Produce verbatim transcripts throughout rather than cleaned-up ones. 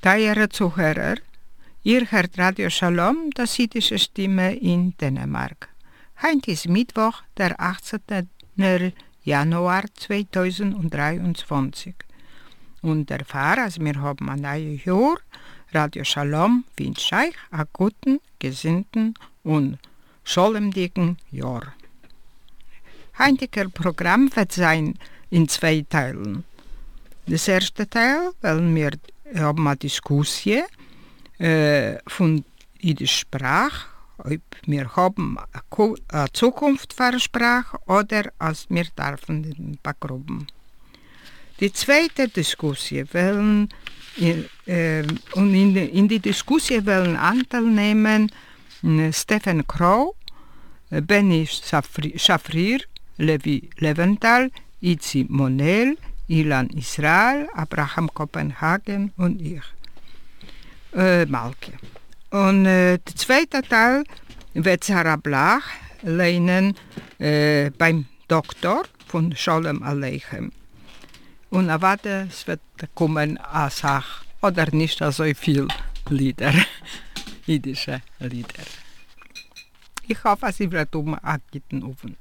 Teure Zuhörer, ihr hört Radio Shalom, das jiddische Stimme in Dänemark. Heute ist Mittwoch, der achtzehnten Januar zweitausenddreiundzwanzig. Und der Pfarrer, also wir haben ein neues Jahr, Radio Shalom wünscht euch einen guten, gesinnten und schollemdigen Jahr. Heutiges Programm wird sein in zwei Teilen. Das erste Teil, weil wir haben eine Diskussion äh, von jüdischer Sprache, ob wir haben eine Zukunft für eine Sprache oder als wir dürfen in Backgruppen. Die zweite Diskussion wollen in, äh, und in, in die Diskussion wollen Anteil nehmen äh, Stefan Crow, äh, Benny Schafrir, Levi Leventhal, Itzi Monel, Ilan Israel, Abraham Kopenhagen und ich, äh, Malke. Und äh, der zweite Teil wird Sarah Blach lernen äh, beim Doktor von Shalom Aleichem. Und erwarte, es wird kommen eine Sache oder nicht so viel Lieder, jüdische Lieder. Ich hoffe, Sie werden einen guten Abend.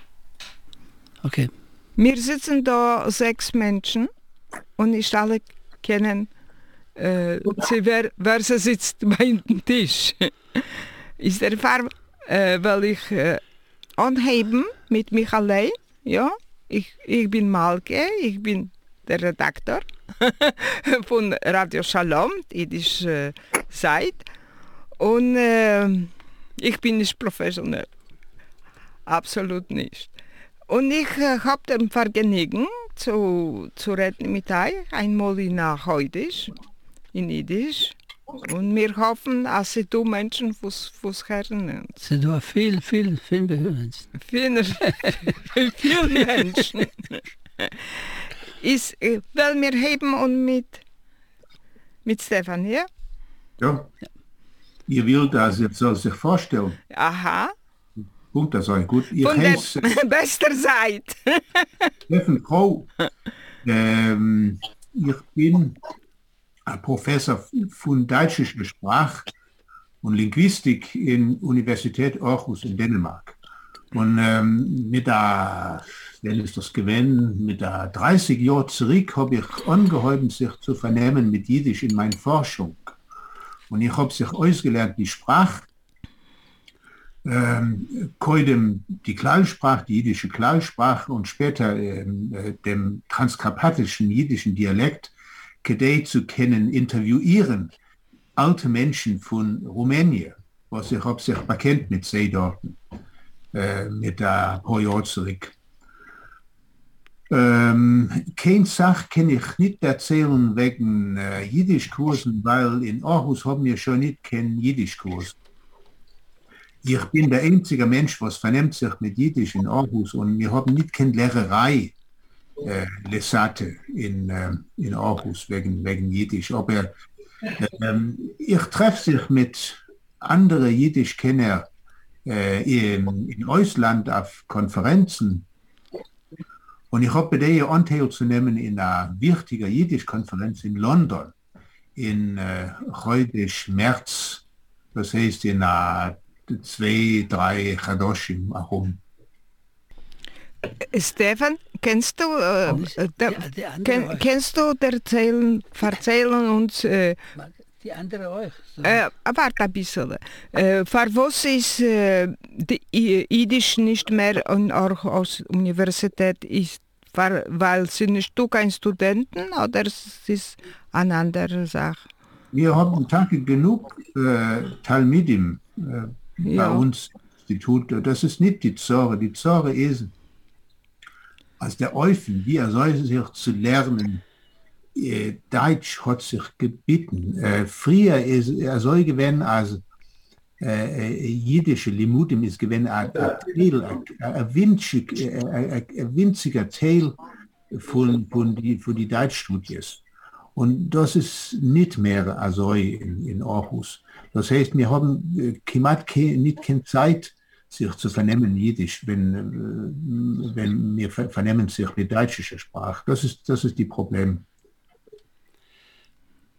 Okay. Wir sitzen da sechs Menschen und nicht alle kennen, äh, sie, wer, wer sie sitzt beim Tisch. Ist der Fall, äh, weil ich äh, anheben mit mich allein. Ja? Ich, ich bin Malke, ich bin der Redakteur von Radio Shalom, die jüdische Seite. Und äh, ich bin nicht professionell. Absolut nicht. Und ich äh, habe den Vergnügen zu, zu reden mit euch, einmal in Heudisch, in Jiddisch. Und wir hoffen, dass Sie du Menschen fürs, fürs hören. Sie du viel, viel, viel behören. Viele, viele Menschen. Ist, äh, weil wir heben und mit, mit Stefan, ja? Ja. Ihr wollt das jetzt soll sich vorstellen. Aha. Punkt, das ist gut. Ich Von der heiße besten Seite. Steffen Crow. Ähm, ich bin ein Professor von deutscher Sprache und Linguistik in Universität Aarhus in Dänemark. Und ähm, mit der, wenn es das gewesen, mit der dreißig Jahre zurück habe ich angehäubt, sich zu vernehmen mit Jiddisch in meiner Forschung. Und ich habe sich ausgelernt, die Sprache, ähm, koidem die Klallsprache, die jiddische Klallsprache und später ähm, äh, dem transkarpatischen jiddischen Dialekt, kedei zu kennen, interviewieren, alte Menschen von Rumänien, was ich habe sich bekannt mit sie dort, äh, mit der paar Jahre zurück. Ähm, keine Sache kann ich nicht erzählen wegen äh, Jiddischkursen, weil in Aarhus haben wir schon nicht keinen Jiddischkurs. Ich bin der einzige Mensch, was vernimmt sich mit Jiddisch in Aarhus und wir haben nicht keine Lehrerei, äh, Lesate in, äh, in Aarhus wegen, wegen Jiddisch. Aber äh, ich treffe sich mit anderen Jiddischkennern äh, in, in Ausland auf Konferenzen und ich habe bei der Anteil zu nehmen in einer wichtigen Jiddisch-Konferenz in London in äh, heute März, das heißt in einer zwei, drei Chadoshim herum. Stefan, kennst du, äh, Die, der, die andere kenn, euch. kennst du erzählen, erzählen uns, äh, Die andere euch. So. äh, warte ein bisschen, äh, für was ist äh, die Jiddisch nicht mehr an Aarhus Universität ist, für, weil sie nicht du kein Studenten oder es ist eine andere Sache? Wir haben Tage genug äh, Talmidim äh, Ja. bei uns im Institut. Das ist nicht die Zorre. Die Zorre ist, als der Eufen, wie er soll sich zu lernen, äh, Deutsch hat sich gebeten. Äh, früher ist er soll gewesen als äh, äh, jiddische Limudim ist gewesen ein Teil, ein winziger Teil von, von die, von die Deutschstudies. Und das ist nicht mehr also in, in Aarhus. Das heißt, wir haben äh, kemat ke, nicht keine Zeit, sich zu vernehmen Jiddisch, wenn, äh, wenn wir ver vernehmen sich die deutsche Sprache. Das ist, das ist die Problem.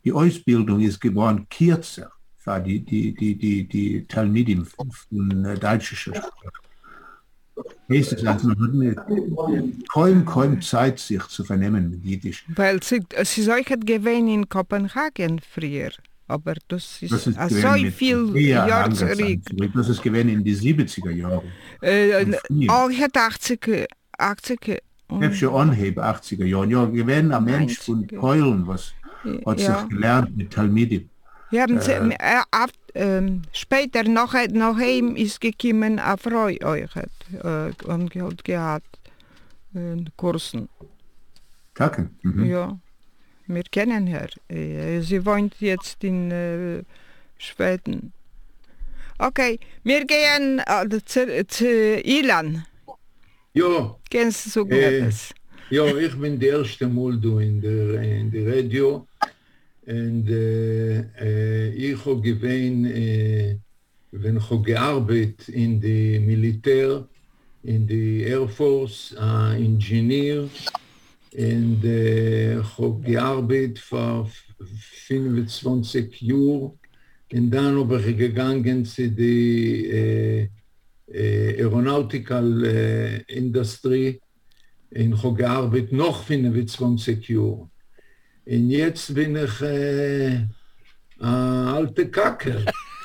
die Ausbildung ist geworden kürzer, für die, die, die, die, die Talmidim von, von äh, deutscher Sprache. Heißt es also, man hat mir kaum, kaum Zeit, sich zu vernehmen mit Jiddisch. Weil sie, sie solchen gewesen in Kopenhagen früher. Aber das ist, Das ist so gewesen viel mit eher Jahre langer zurück. Zeit zurück. Das ist gewesen in die siebziger Jahre. Äh, Und früher. auch hat achtzig, achtzig Ich habe schon anheben, achtziger Jahren. Ja, gewesen ein Mensch von neunziger. Polen, was hat Ja. sich gelernt mit Talmidim. Wir haben sie, Äh. äh, ab, ähm, später noch, noch heim ist gekommen eine Frau euch hat, äh, und hat gehabt äh, Kursen. Tacken. Mhm. Ja, wir kennen her. Äh, sie wohnt jetzt in äh, Schweden. Okay, wir gehen äh, zu, zu Ilan. Ja, Kennst du Äh. etwas? ja, ich bin der erste Mal da in der, in der Radio. Und äh, äh, ich habe gewesen, äh, wenn ich habe gearbeitet in der Militär, in der Air Force, äh, Ingenieur. Und äh, ich habe gearbeitet für fünfundzwanzig Jahre. Und dann habe ich gegangen zu der äh, äh, Aeronautical äh, Industry. Und ich habe gearbeitet noch fünfundzwanzig Jahre. Und jetzt bin ich äh, ein alter Kacker.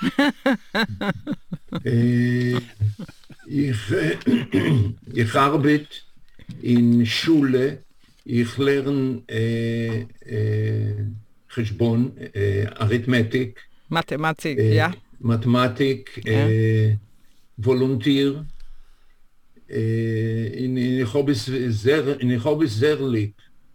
äh, ich, äh, ich arbeite in Schule. Ich lerne äh, äh, Cheshbon, äh, Arithmetik, Mathematik, äh, ja. Mathematik, äh, Volontier. Äh, und ich habe es sehr, und ich habe es sehr lieb.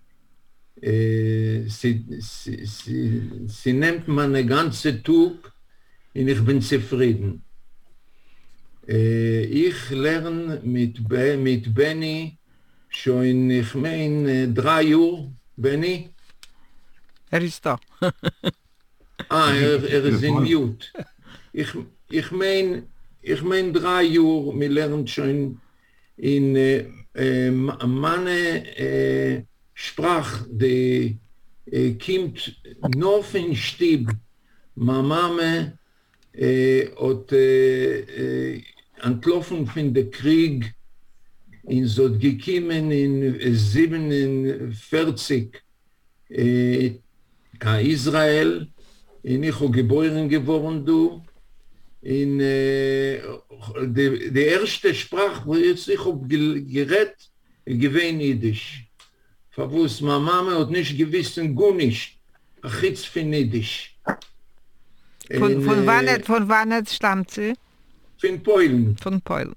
Äh, sie, sie, sie, sie nimmt meine ganze Tag und ich bin zufrieden. Äh, ich lerne mit, Be mit Benny schon, ich meine, drei Jahre. Benny? Er ist da. Ah, er, er ist in Mute. Ich, ich meine, ich mein drei Jahre, wir lernen schon in äh, äh, meine äh, Sprache, die äh, kommt nur von Stieb. Meine Mama äh, hat äh, äh, entlaufen von dem Krieg in so gekommen in siebenundvierzig äh, in Israel. Und ich habe geboren geworden, du. In äh, die, die erste Sprache, wo jetzt ich habe geredet, gewesen Jiddisch. Verwusst, meine Mama hat nicht gewiss und gut nicht. Ach, jetzt von Jiddisch. Von, Und, von, äh, wann, von wann stammt sie? Von Polen. Von Polen.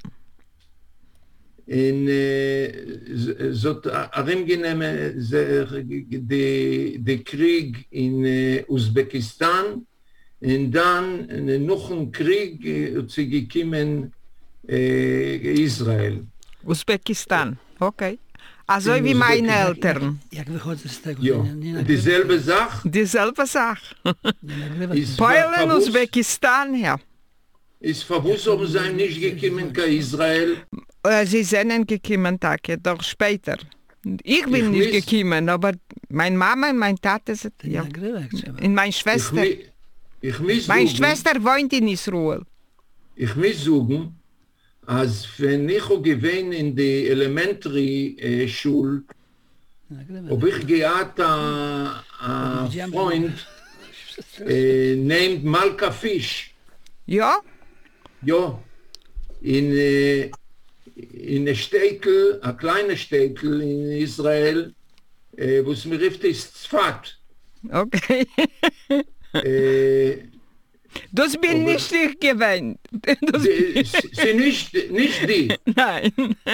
In äh, so herumgenommen der Krieg in äh, Usbekistan und dann äh, noch ein Krieg äh, zu gekommen äh, Israel. Usbekistan, okay. Also In wie meine Usbekistan. Eltern. Jak wychodzę z tego? Ja, nie- nie nagrywam. dieselbe Sache Dieselbe Sache. Nie nagrywam. ist Polen, verwusst, Usbekistan, ja. ist verwusst, ob sie nicht gekommen ka Israel. Äh, Sie sind gekommen, Tage, doch später. Ich bin Ich nicht miss- gekommen, aber meine Mama und mein Tate sind, To nie ja. nagrywa jak trzeba. Und meine Ich, Schwester. mi- ich muss Meine sagen, Schwester wohnt in Israel. ich muss sagen, als wenn ich auch gewesen in die Elementary äh, Schule, Nie nagrywam. ob ich gehabt ein Freund äh, named Malka Fisch. Ja? Ja, in, äh, in a Städtel, a kleine Städtel in Israel, äh, wo es mir rief, ist Zfat. Okay. Äh, Das bin Aber- nicht ich gewesen. Das die, sie nicht, nicht die. Nein.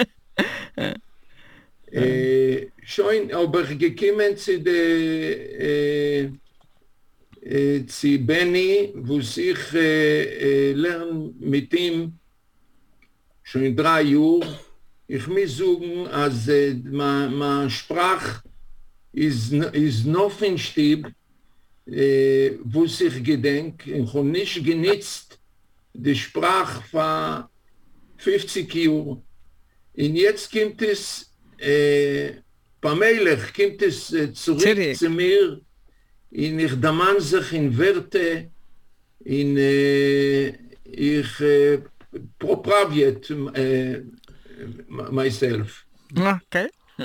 Äh, schon, aber gekommen zu der, äh, äh, zu Benny, wo ich äh, äh, lerne mit ihm schon in drei Jahren. Ich muss sagen, als äh, meine, meine Sprache ist, n- ist noch ein Stieb, äh, wo ich gedenke, ich habe nicht genutzt die Sprache von fünfzig Jahren. Und jetzt kommt es, äh, bei Melech kommt es äh, zurück, Zurück. zu mir in ich daman sich in Werte, in äh, ich äh, propraviet äh, myself. Okay.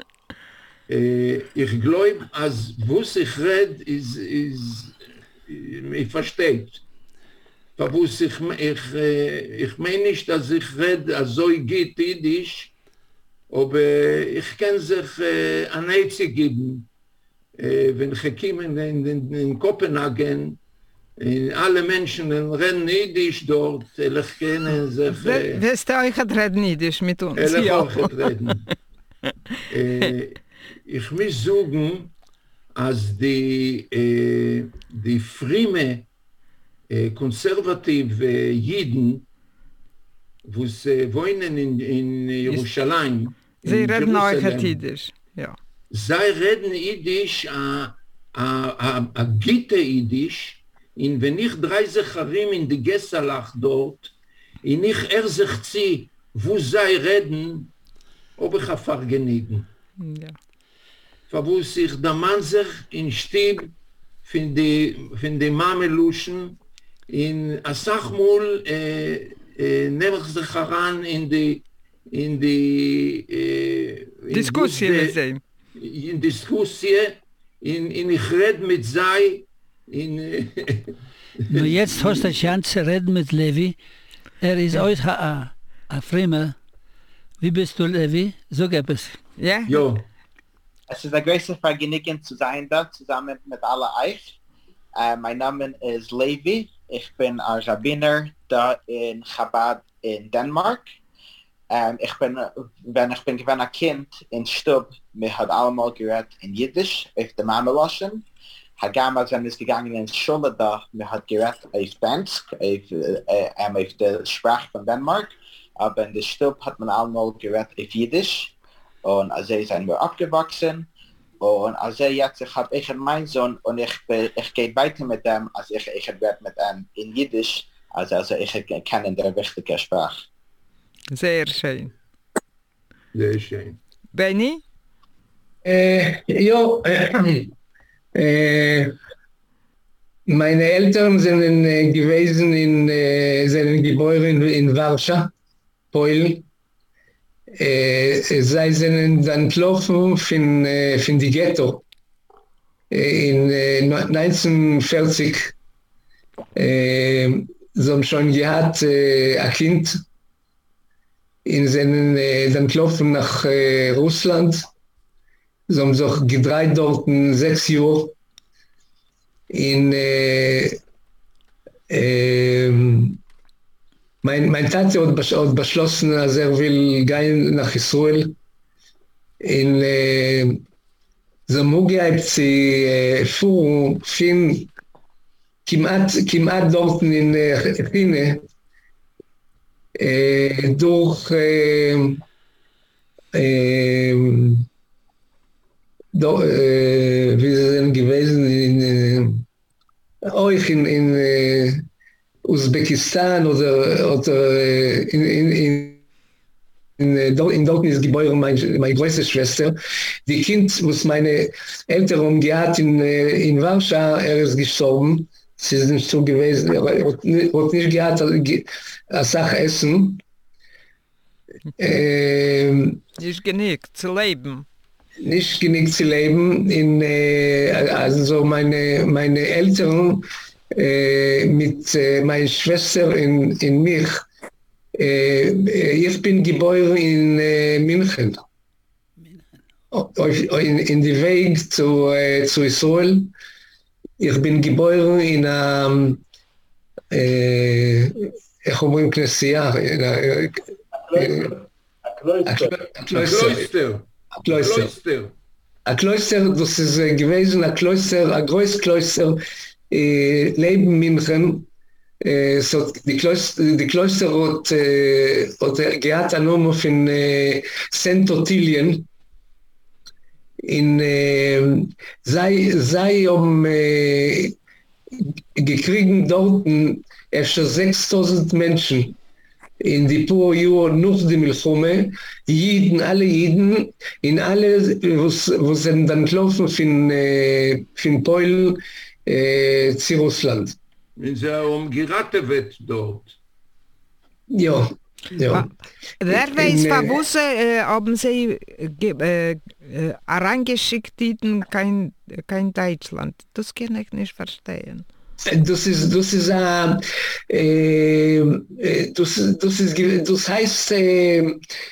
Äh, ich glaube, als was ich red, ist, ist, ich verstehe. Was ich, ich, ich meine nicht, dass ich rede, also ich geht Jiddisch, aber ich kann sich äh, ein Einzig geben. Äh, wenn ich komme in, in, in Kopenhagen, in alle Menschen reden Jiddisch dort, ich kenne sich... Äh, Wirst du euch reden Jiddisch mit uns? Ich Ja. auch reden. äh, ich muss sagen, als die, äh, die Frime, äh, konservative Jiden, wo sie wohnen in, in Jerusalem, Sie reden euch Jerusalem, Jiddisch. Ja. sie reden Jiddisch, a, a, a, a Gitte Jiddisch, und wenn ich drei Zecharim in die Gessalach dort, und ich er sich ziehe, wo sie reden, ob ich einfach genieten. Ja. Wo sich der Mann sich in Stieb von den die Mameluschen in Asachmul äh, äh, nehme ich sich heran in die in die äh, Diskussie mit dem. in Diskussie in in ich red mit sei in äh, Nur jetzt hast du die Chance zu reden mit Levi. Er ist euch ein Fremder. Wie bist du, Levi? Sag etwas. Ja? ja. Es ist ein großes Vergnügen zu sein da, zusammen mit allen euch. Uh, mein Name ist Levi. Ich bin ein Rabbiner da in Chabad in Dänemark. Um, ich bin, wenn ich bin gewesen ein Kind in Stub, wir haben allemal geredet in Jiddisch, auf der Mameloschen. Hagama, wenn es gegangen in Schule da, wir haben geredet auf Dansk, auf, äh, äh, auf der Sprache von Dänemark. Aber in der Stub hat man allemal geredet auf Jiddisch. Und also sind wir abgewachsen. Und also jetzt ich habe ich meinen Sohn und ich, ich gehe weiter mit dem, als ich, ich werde mit ihm in Jiddisch. Also, also ich kenne der wichtige Sprache. Sehr schön. Sehr schön. Benny? Äh, ja, äh, äh, meine Eltern sind äh, gewesen in, äh, sind geboren in, in Warschau, Polen. Äh, sie sind dann gelaufen von, äh, von die Ghetto äh, in äh, neunzehnhundertvierzig. Äh, sie haben schon gehabt äh, ein Kind. In seinen, äh, dann gelaufen nach äh, Russland. Sie haben sich gedreht dort in sechs Jahre. In, äh, äh, mein, mein Tate hat, hat beschlossen, dass er will gehen nach Israel. In, äh, sie haben gehabt, sie äh, fuhren von כמעט, כמעט dort in Chine, äh, durch äh, äh, do, äh, wie sie sind gewesen in äh, euch in, in äh, Usbekistan oder, oder äh, in, in, in In, in Dortmund ist geboren meine, meine größte Schwester. Die Kind, was meine Eltern gehabt in, in Warschau, er ist gestorben. Sie sind nicht so gewesen, er hat nicht gehabt als Sache essen. Ähm, nicht genug zu leben. Nicht genug zu leben. In, äh, also meine, meine Eltern äh, mit äh, meiner Schwester in, in mich. Äh, ich bin geboren in äh, München. In, in die Weg zu, äh, zu Israel. Ich bin geboren in einem äh, איך אומרים כנסייה? Kloster. Kloster. Ein Kloster, das ist gewesen, ein Kloster, ein großes Kloster, äh, Leben München. Äh, so, die Kloster, die Kloster hat, äh, hat gehabt einen Namen von äh, Sankt Ottilien. In äh, sei, sei um äh, gekriegen dort etwa sechstausend Menschen in die paar Jahre nach der Milchome, Jiden, alle Jiden, in alle, wo, wo sind dann gelaufen von, äh, von Polen äh, zu Russland. Wenn sie umgeraten wird dort. Ja, ja. Wer In, weiß, äh, warum äh, haben sie äh, äh, reingeschickt, kein, kein Deutschland? Das kann ich nicht verstehen. Das ist, das ist, äh, äh, das, das ist, das heißt, äh,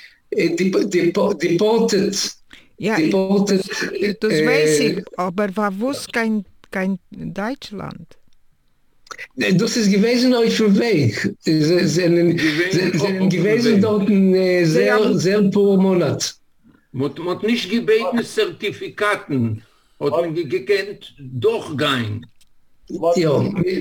deported. Ja, deported, das, das äh, weiß ich, aber warum kein, kein Deutschland? Das ist gewesen auf dem Weg. Sie sind, sie sind gewesen dort äh, sehr, sehr pro Monat. Man hat nicht gebeten Zertifikaten, hat man gekannt, doch gehen. Ja,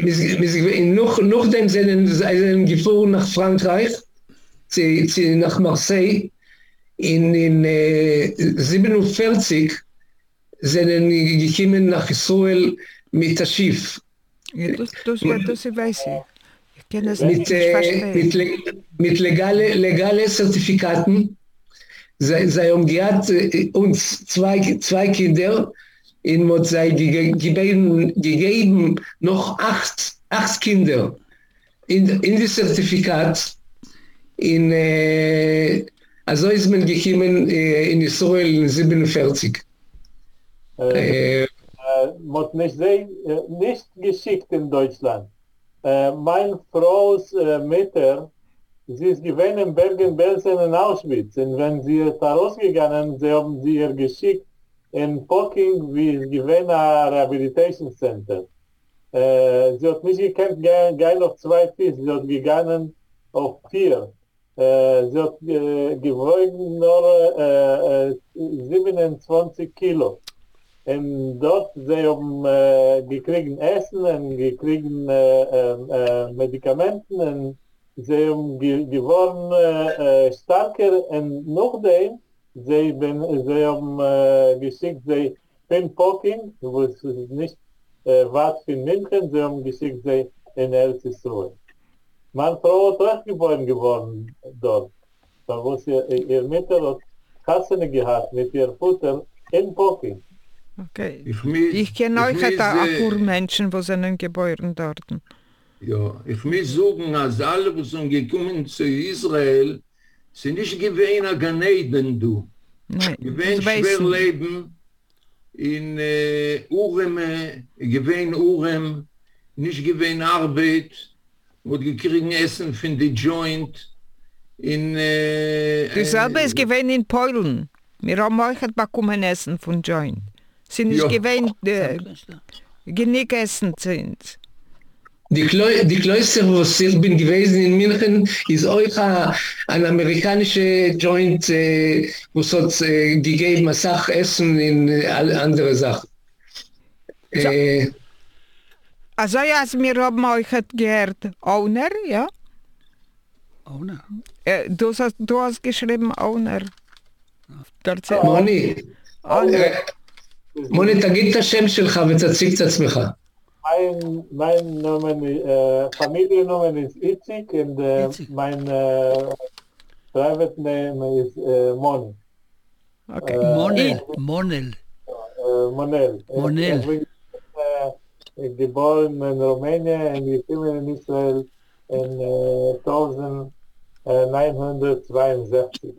noch, nachdem sind sie gefahren nach Frankreich, sie, sie nach Marseille, in, in äh, siebenundvierzig sind sie gekommen nach Israel mit dem Schiff. Ja, das, das, das weiß ich. Ich kann es Mit, nicht äh, verstehen. mit, mit legalen legale Zertifikaten. Sie, sie haben gehabt, äh, uns zwei, zwei Kinder, in hat sie gegeben, gegeben noch acht, acht Kinder in, in das Zertifikat. In, äh, also ist man gekommen äh, in Israel in siebenundvierzig. Äh, äh, wird nicht, sehr, äh, nicht geschickt in Deutschland. Äh, meine Frau's äh, Mutter, sie ist gewesen in Bergen-Belsen in Auschwitz. Und wenn sie ist da rausgegangen, sie haben sie ihr geschickt in Poking, wie es gewesen ein Rehabilitation Center. Äh, sie hat nicht gekannt, gehen auf zwei Füße, sie hat gegangen auf vier. Äh, sie hat äh, gewogen nur äh, äh, siebenundzwanzig Kilo. Und dort sie haben äh, gekriegt Essen und gekriegt äh, äh, Medikamenten und sie haben ge geworden äh, äh, stärker und nachdem sie, ben, sie haben äh, geschickt, sie in Poking, wo es nicht äh, weit von München, sie haben geschickt, sie in Eretz Israel. Meine Frau hat auch geboren geworden dort, wo sie ihr Mutter hat Kassene gehabt mit ihr Futter in Poking. Okay. Ich, mis, ich kenne euch mis, da äh, auch Menschen, die sind geboren dort. Ja, ich muss sagen, als alle, die sind gekommen zu Israel, sind nicht gewähne Ganeden, du. Nein, Gewähne das weiß schwer ich. leben in äh, Urem, äh, gewähne Urem, nicht gewähne Arbeit, und gekriegen Essen von die Joint. In, äh, Dasselbe äh, ist gewesen in Polen. Wir haben euch bekommen Essen von Joint. Sie nicht Ja. gewesen, äh, genick Essen sind. Die, Klö die Klöster, wo ich bin gewesen in München, ist auch ein, ein amerikanischer Joint, äh, wo es hat äh, gegeben, eine Sache Essen in äh, alle andere Sachen. Äh, Also ja, also wir haben euch gehört, Owner, ja? Owner. Äh, du, hast, du hast geschrieben Owner. Erzähl. מוני, Owner. מוני, תגיד את השם שלך ותציג את עצמך. Mein, mein Name, äh, Familiennamen ist Itzik und äh, Itzik. mein äh, private name ist äh, Moni. Okay. Äh, Monel. Monel. Äh, Monel. Monel. Ich bin äh, geboren in Rumänien und gekommen in Israel in äh, neunzehnhundertzweiundsechzig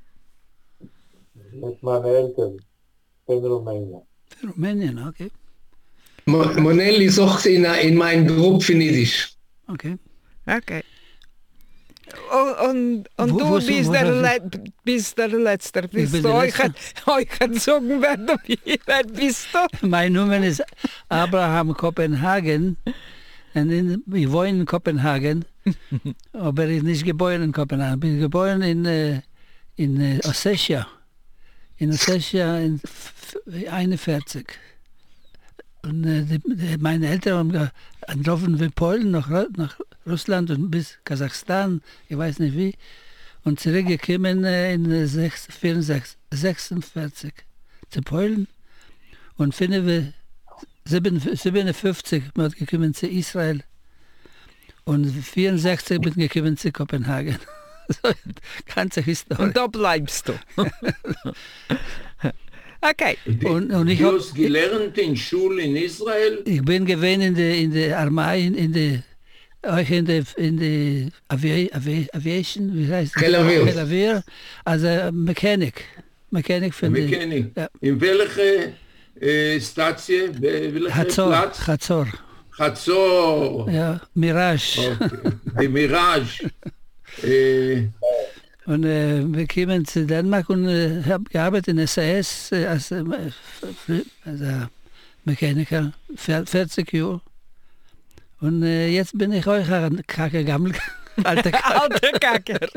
mit meinen Eltern in Rumänien. Rumänien, okay. מונל ist auch in, in meinem Gruppe in Yiddish. Okay. Okay. Und, und, und Wo- du wo- bist, wo- der wo- Le bist der Letzte. Bist bin du der euch, Letzte. euch sagen, wer du wer bist du? Mein Name ist Abraham Kopenhagen. Und in, ich wohne in Kopenhagen, aber ich bin nicht geboren in Kopenhagen. Ich bin geboren in, äh, in äh, Ossetia. In Ossetia in einundvierzig. Und äh, die, die, meine Eltern haben ge- gelaufen wie Polen nach, Ru- nach Russland und bis Kasachstan, ich weiß nicht wie, und zurückgekommen äh, in äh, sechs- vierundsechzig, sechsundvierzig zu Polen. Und finden wir siebenundfünfzig bin ich gekommen zu Israel und vierundsechzig bin ich gekommen zu Kopenhagen. So, ganze Historie. Und da bleibst du. Okay. Und, und ich Du hab, hast gelernt in Schule in Israel? ich bin gewesen in der in der Armee, in der euch in der in der Avi, Avi, Aviation, wie heißt das? Tel Aviv. Tel Aviv, also Mechanik. Mechanik für die Mechanik. Ja. In welche äh, Station? Welcher Hatzor, Platz? Hatzor. Hatzor. Ja, Mirage. Okay. Die Mirage. äh, Und äh, wir kamen zu Dänemark und äh, habe gearbeitet in S A S äh, als, äh, als Mechaniker, vierzig Jahre. Und äh, jetzt bin ich euch ein Kacke gammel, alter Kacke. Alter Kacker.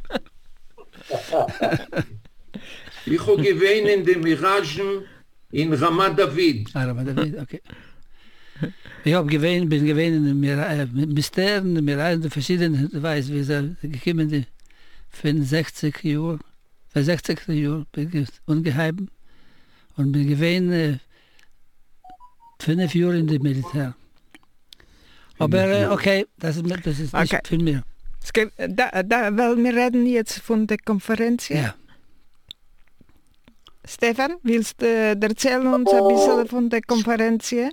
ich habe gewesen in den Miragen in Ramat David. Ah, aber David, okay. Ich habe gewesen, bin gewesen in den Mysterien, in den verschiedenen, du weißt, wie sie gekommen sind, fünfundsechzig Jahre, sechzig Jahre bin ich ungeheim und bin gewesen äh, fünf Jahre in dem Militär. Aber äh, okay, das ist, das ist nicht Okay. viel mehr. Es gibt- Da, da, weil wir reden jetzt von der Konferenz. Ja. Ja. Stefan, willst du äh, erzählen uns ein bisschen von der Konferenz? Ja?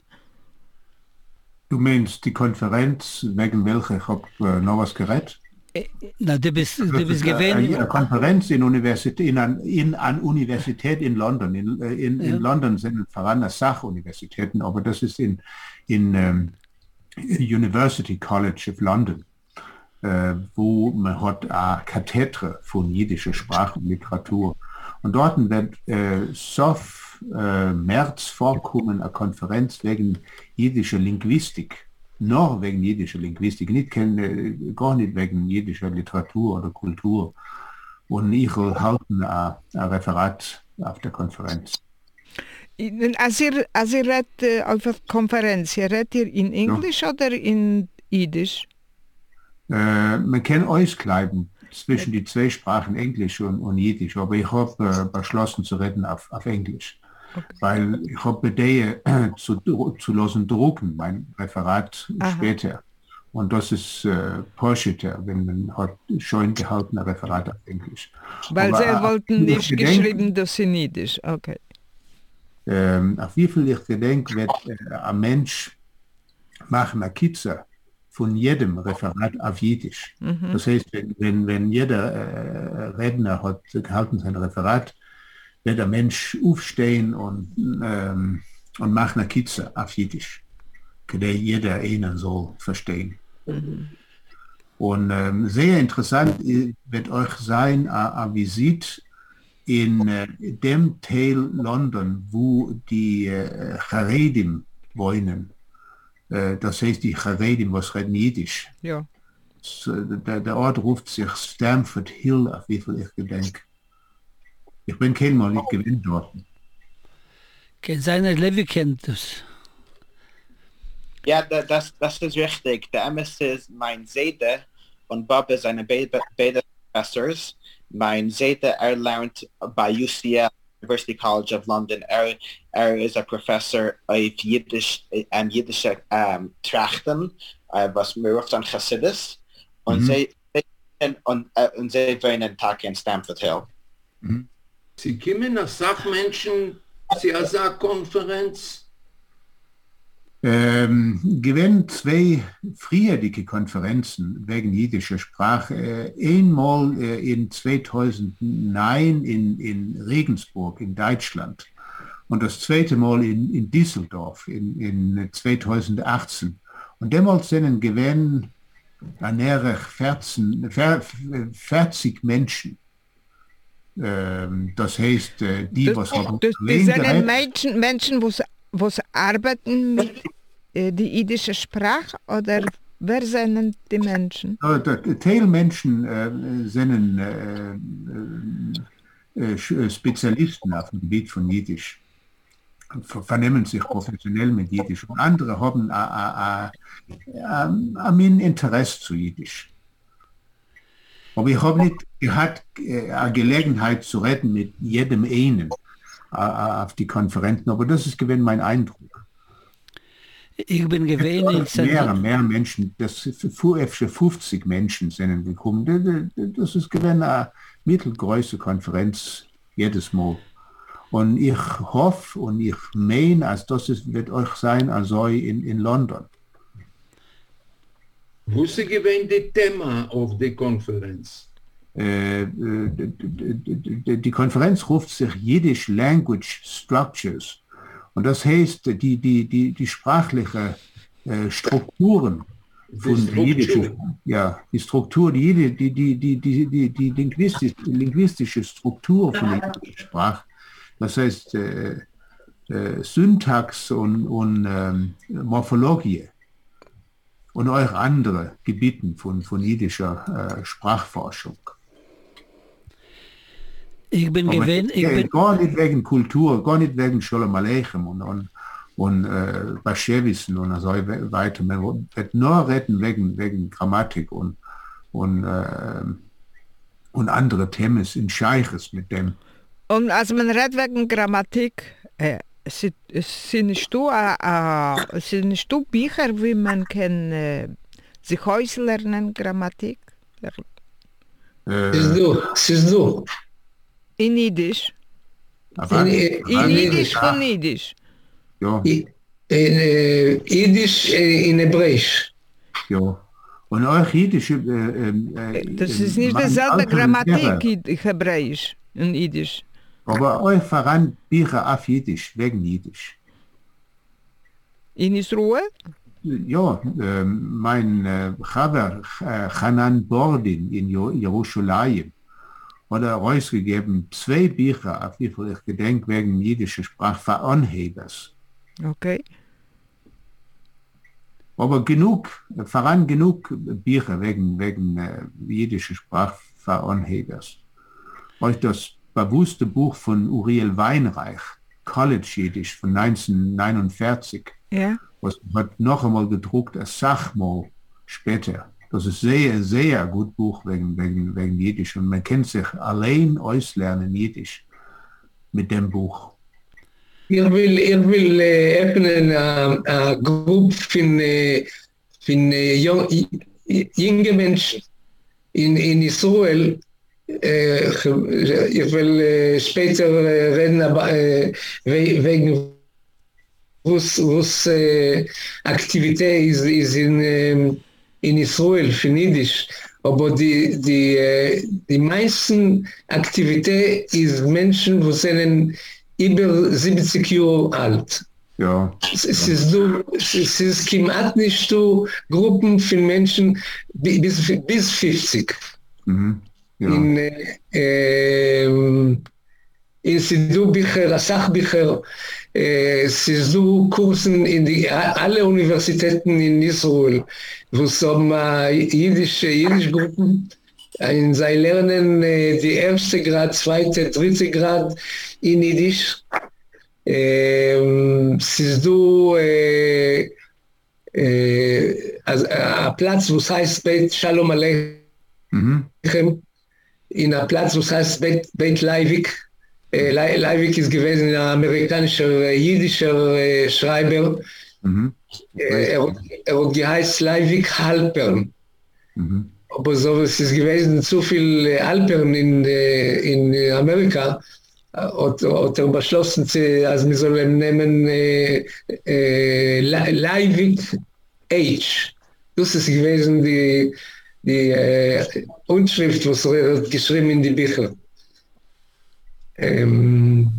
Du meinst die Konferenz, wegen welcher ich habe äh, noch was geredet? Na, du bist, du bist Eine, gewesen. eine Konferenz in, Universität, in, an, in an Universität in London. In, äh, in, Ja. in London sind voran Sachuniversitäten, aber das ist in, in ähm, University College of London, äh, wo man hat eine Kathedra von jiddischer Sprache und Literatur. Und dort wird äh, so äh, März vorkommen eine Konferenz wegen jiddischer Linguistik. Nur wegen jiddischer Linguistik, nicht keine, gar nicht wegen jiddischer Literatur oder Kultur. Und ich will halten ein, ein Referat auf der Konferenz. Als ihr, als ihr redet äh, auf der Konferenz, ihr redet ihr in Englisch oder in Jiddisch? Äh, man kann auskleiden zwischen die zwei Sprachen Englisch und, und Jiddisch, aber ich habe äh, beschlossen zu reden auf, auf Englisch. Okay. Weil ich habe Idee äh, zu, zu lassen drucken, mein Referat Aha. später. Und das ist äh, positiver, wenn man hat schon gehalten ein Referat auf Englisch. Weil Aber, sie äh, wollten ich nicht gedenk- geschrieben, das in Jiddisch. Okay. Ähm, auf wie viel ich gedenke, wird äh, ein Mensch machen eine Kitze von jedem Referat auf Jiddisch. Mhm. Das heißt, wenn, wenn, wenn jeder äh, Redner hat gehalten sein Referat, wird der Mensch aufstehen und, ähm, und macht eine Kitze auf Jiddisch, der jeder einen soll verstehen. Mhm. Und ähm, sehr interessant äh, wird euch sein, eine Visit in äh, dem Teil London, wo die äh, Charedim wohnen. Äh, das heißt, die Charedim, was reden Jiddisch. Ja. So, der, der Ort ruft sich Stamford Hill, auf wie viel ich gedenke. Ich bin kein Mal nicht gewinnt dort. Seine Levi kennt das. Ja, da, das, das ist richtig. Der M S ist mein Seide und Bob ist eine beide beide Professors. Mein Seide, er lernt bei U C L, University College of London. Er, er ist ein Professor auf Jiddisch, ähm, jiddische ähm, Trachten, äh, was mir ruft an Chassidus. Und Mhm. sie und, äh, und sie wohnen Tag in Stamford Hill. Sie kommen als Sachmenschen zu einer Konferenz. Ähm, gewinn zwei frühere Konferenzen wegen jiddischer Sprache. Äh, einmal äh, in zweitausendneun in, in Regensburg in Deutschland und das zweite Mal in, in Düsseldorf in, in zweitausendachtzehn. Und damals sind gewinn näher vierzig Menschen. Ähm, das heißt, äh, die, was haben Das, das allein sind geredet. Menschen, Menschen wo, wo arbeiten mit äh, der jiddischen Sprache oder wer sind die Menschen? Ja, der der Teil Menschen äh, sind äh, äh, äh, Spezialisten auf dem Gebiet von Jiddisch, ver- vernehmen sich professionell mit Jiddisch und andere haben ein Interesse zu Jiddisch. Aber ich habe nicht gehabt, äh, eine Gelegenheit zu reden mit jedem einen äh, auf die Konferenzen, aber das ist gewesen mein Eindruck. Ich bin gewesen in Mehr, Zentrum. mehr Menschen, das fünfzig Menschen sind gekommen. Das ist gewesen eine mittelgroße Konferenz jedes Mal. Und ich hoffe und ich meine, als das es wird euch sein, also in, in London. Was gewesen das Thema auf der Konferenz? Äh, die, die, die Konferenz ruft sich Yiddish Language Structures. Und das heißt, die, die, die, die sprachliche äh, Strukturen von Jiddisch, ja, die Struktur, die, die, die, die, die, die, die linguistische, linguistische Struktur von der jiddischen Sprache, das heißt äh, äh, Syntax und, und ähm, Morphologie und auch andere Gebieten von, von jiddischer äh, Sprachforschung. Ich bin gewähnt, ich bin... Gar nicht wegen Kultur, gar nicht wegen Sholem Aleichem und, und, und äh, Baschewissen und so weiter. Man wird nur retten wegen, wegen Grammatik und, und, äh, und andere Themen in Scheiches mit dem. Und als man redet wegen Grammatik, äh, sind, sind, du, äh, sind du Bücher, wie man kann äh, sich auslernen, Grammatik? Äh, Siehst du, siehst du. In Jiddisch. aber- In- In aber- Jiddisch von Jiddisch. Ja, I- In äh, Jiddisch, äh, in Hebräisch. ja. Und auch Jiddisch. Äh, äh, Das äh, ist nicht man- dieselbe andere Grammatik Lehrer, in Hebräisch und Jiddisch. Aber euch voran Bücher auf Jiddisch, wegen Jiddisch. In Israel? Ja, äh, mein äh, Chaver äh, Hanan Bordin in Jo- Jerusalem hat er rausgegeben, zwei Bücher, auf die ich gedenke, wegen jiddischer Sprache, für Anhebers. Okay. Aber genug, voran genug Bücher wegen, wegen äh, jiddischer Sprache für Anhebers. Euch das bewusste Buch von Uriel Weinreich, College Jiddisch von neunzehnhundertneunundvierzig, Ja. was hat noch einmal gedruckt, als Sachmal später. Das ist sehr, sehr gut Buch wegen, wegen, wegen Jiddisch. Und man kann sich allein auslernen Jiddisch mit dem Buch. Ich will, ich will äh, öffnen eine Gruppe von, äh, von äh, jung, jungen Menschen in, in Israel. Äh, ich will äh, später äh, reden, aber äh, we- wegen was, was äh, Aktivität ist, ist in, ähm, in Israel für Jiddisch. Aber die, die, äh, die meisten Aktivität ist Menschen, die sind über siebzig Jahre alt. Ja, Es es ist, du, es ist, es ist knapp nicht so Gruppen von Menschen bi- bis, bis fünfzig. mhm. ja. In, äh, ähm, es sind so Bücher, Sachbücher, äh, es ist so Kursen in die, alle Universitäten in Israel, wo es um äh, jüdische, jüdische Gruppen, äh, sie lernen äh, die erste Grad, zweite, dritte Grad in Jiddisch. Ähm, es ist so äh, äh, also, äh, ein Platz, wo es heißt Beit Shalom Aleichem, Mhm. in einem Platz, wo es heißt Beit, Beit Leivik. Äh, Le- Leivik ist gewesen ein amerikanischer, äh, jiddischer äh, Schreiber. Mhm. Äh, er, er hat geheißen Leivik Halpern. Mhm. Aber so, es ist gewesen zu viel äh, Alpern in, äh, in äh, Amerika. Äh, Hat, hat er beschlossen, zu- also wir sollen nehmen äh, äh, Le- Leivik H. Das ist gewesen die, die äh, Unschrift, was er hat geschrieben in die Bücher. Ähm,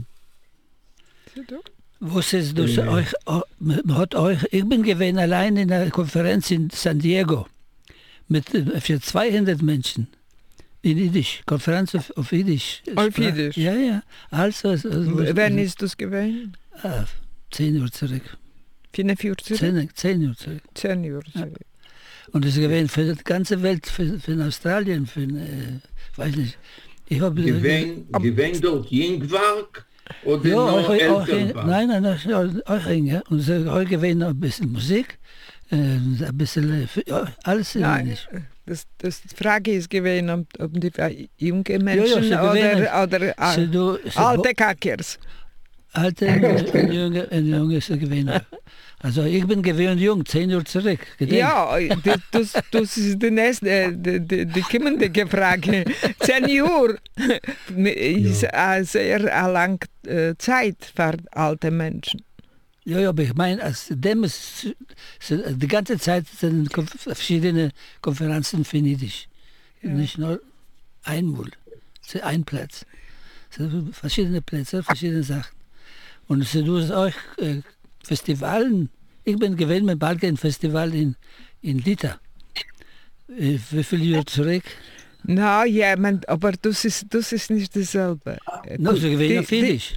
Was ist das euch, oh, man hat euch, ich bin gewesen allein in einer Konferenz in San Diego mit äh, für zweihundert Menschen in Jiddisch, Konferenz auf, auf Jiddisch. Auf Sprach- Jiddisch? Ja, ja. Also, also, also Wann ist das gewesen? ah, zehn Uhr zurück. fünfundvierzig? Zehn, zehn Uhr zurück. zehn Uhr. Und das ist gewesen für die ganze Welt, für, für Australien, für, äh, weiß nicht. Ich habe Gewinn, gewinn dort Jingwerk oder ja, nur auch, auch, Elternwerk? nein, nein, nein, ja, auch ja. Und so auch gewesen ein bisschen Musik, äh, ein bisschen, äh, ja, alles in Nein, Jiddisch. das, das die Frage ist gewesen, ob, ob die junge ja, Menschen sie gewesen. oder, oder Sie ah, du- sie alte bo- Kackers. alte und junge, und junge ist er gewesen. Also ich bin gewesen jung, zehn Jahre zurück. Gedenk. Ja, das, das, das ist die nächste, die, die, die kommende Frage. Zehn Jahre ist eine sehr lange Zeit für alte Menschen. Ja, ja, aber ich meine, als dem ist, die ganze Zeit sind verschiedene Konferenzen für Jiddisch. Ja. Nicht nur einmal, ein Platz. Es sind verschiedene Plätze, verschiedene Sachen. Und es sind auch äh, Festivalen. Ich bin gewesen mit Balkan-Festival in, in Lita. Äh, wie viele Jahre zurück? Na ja, man, aber das ist, das ist nicht dasselbe. No, sie gewesen auf Jiddisch.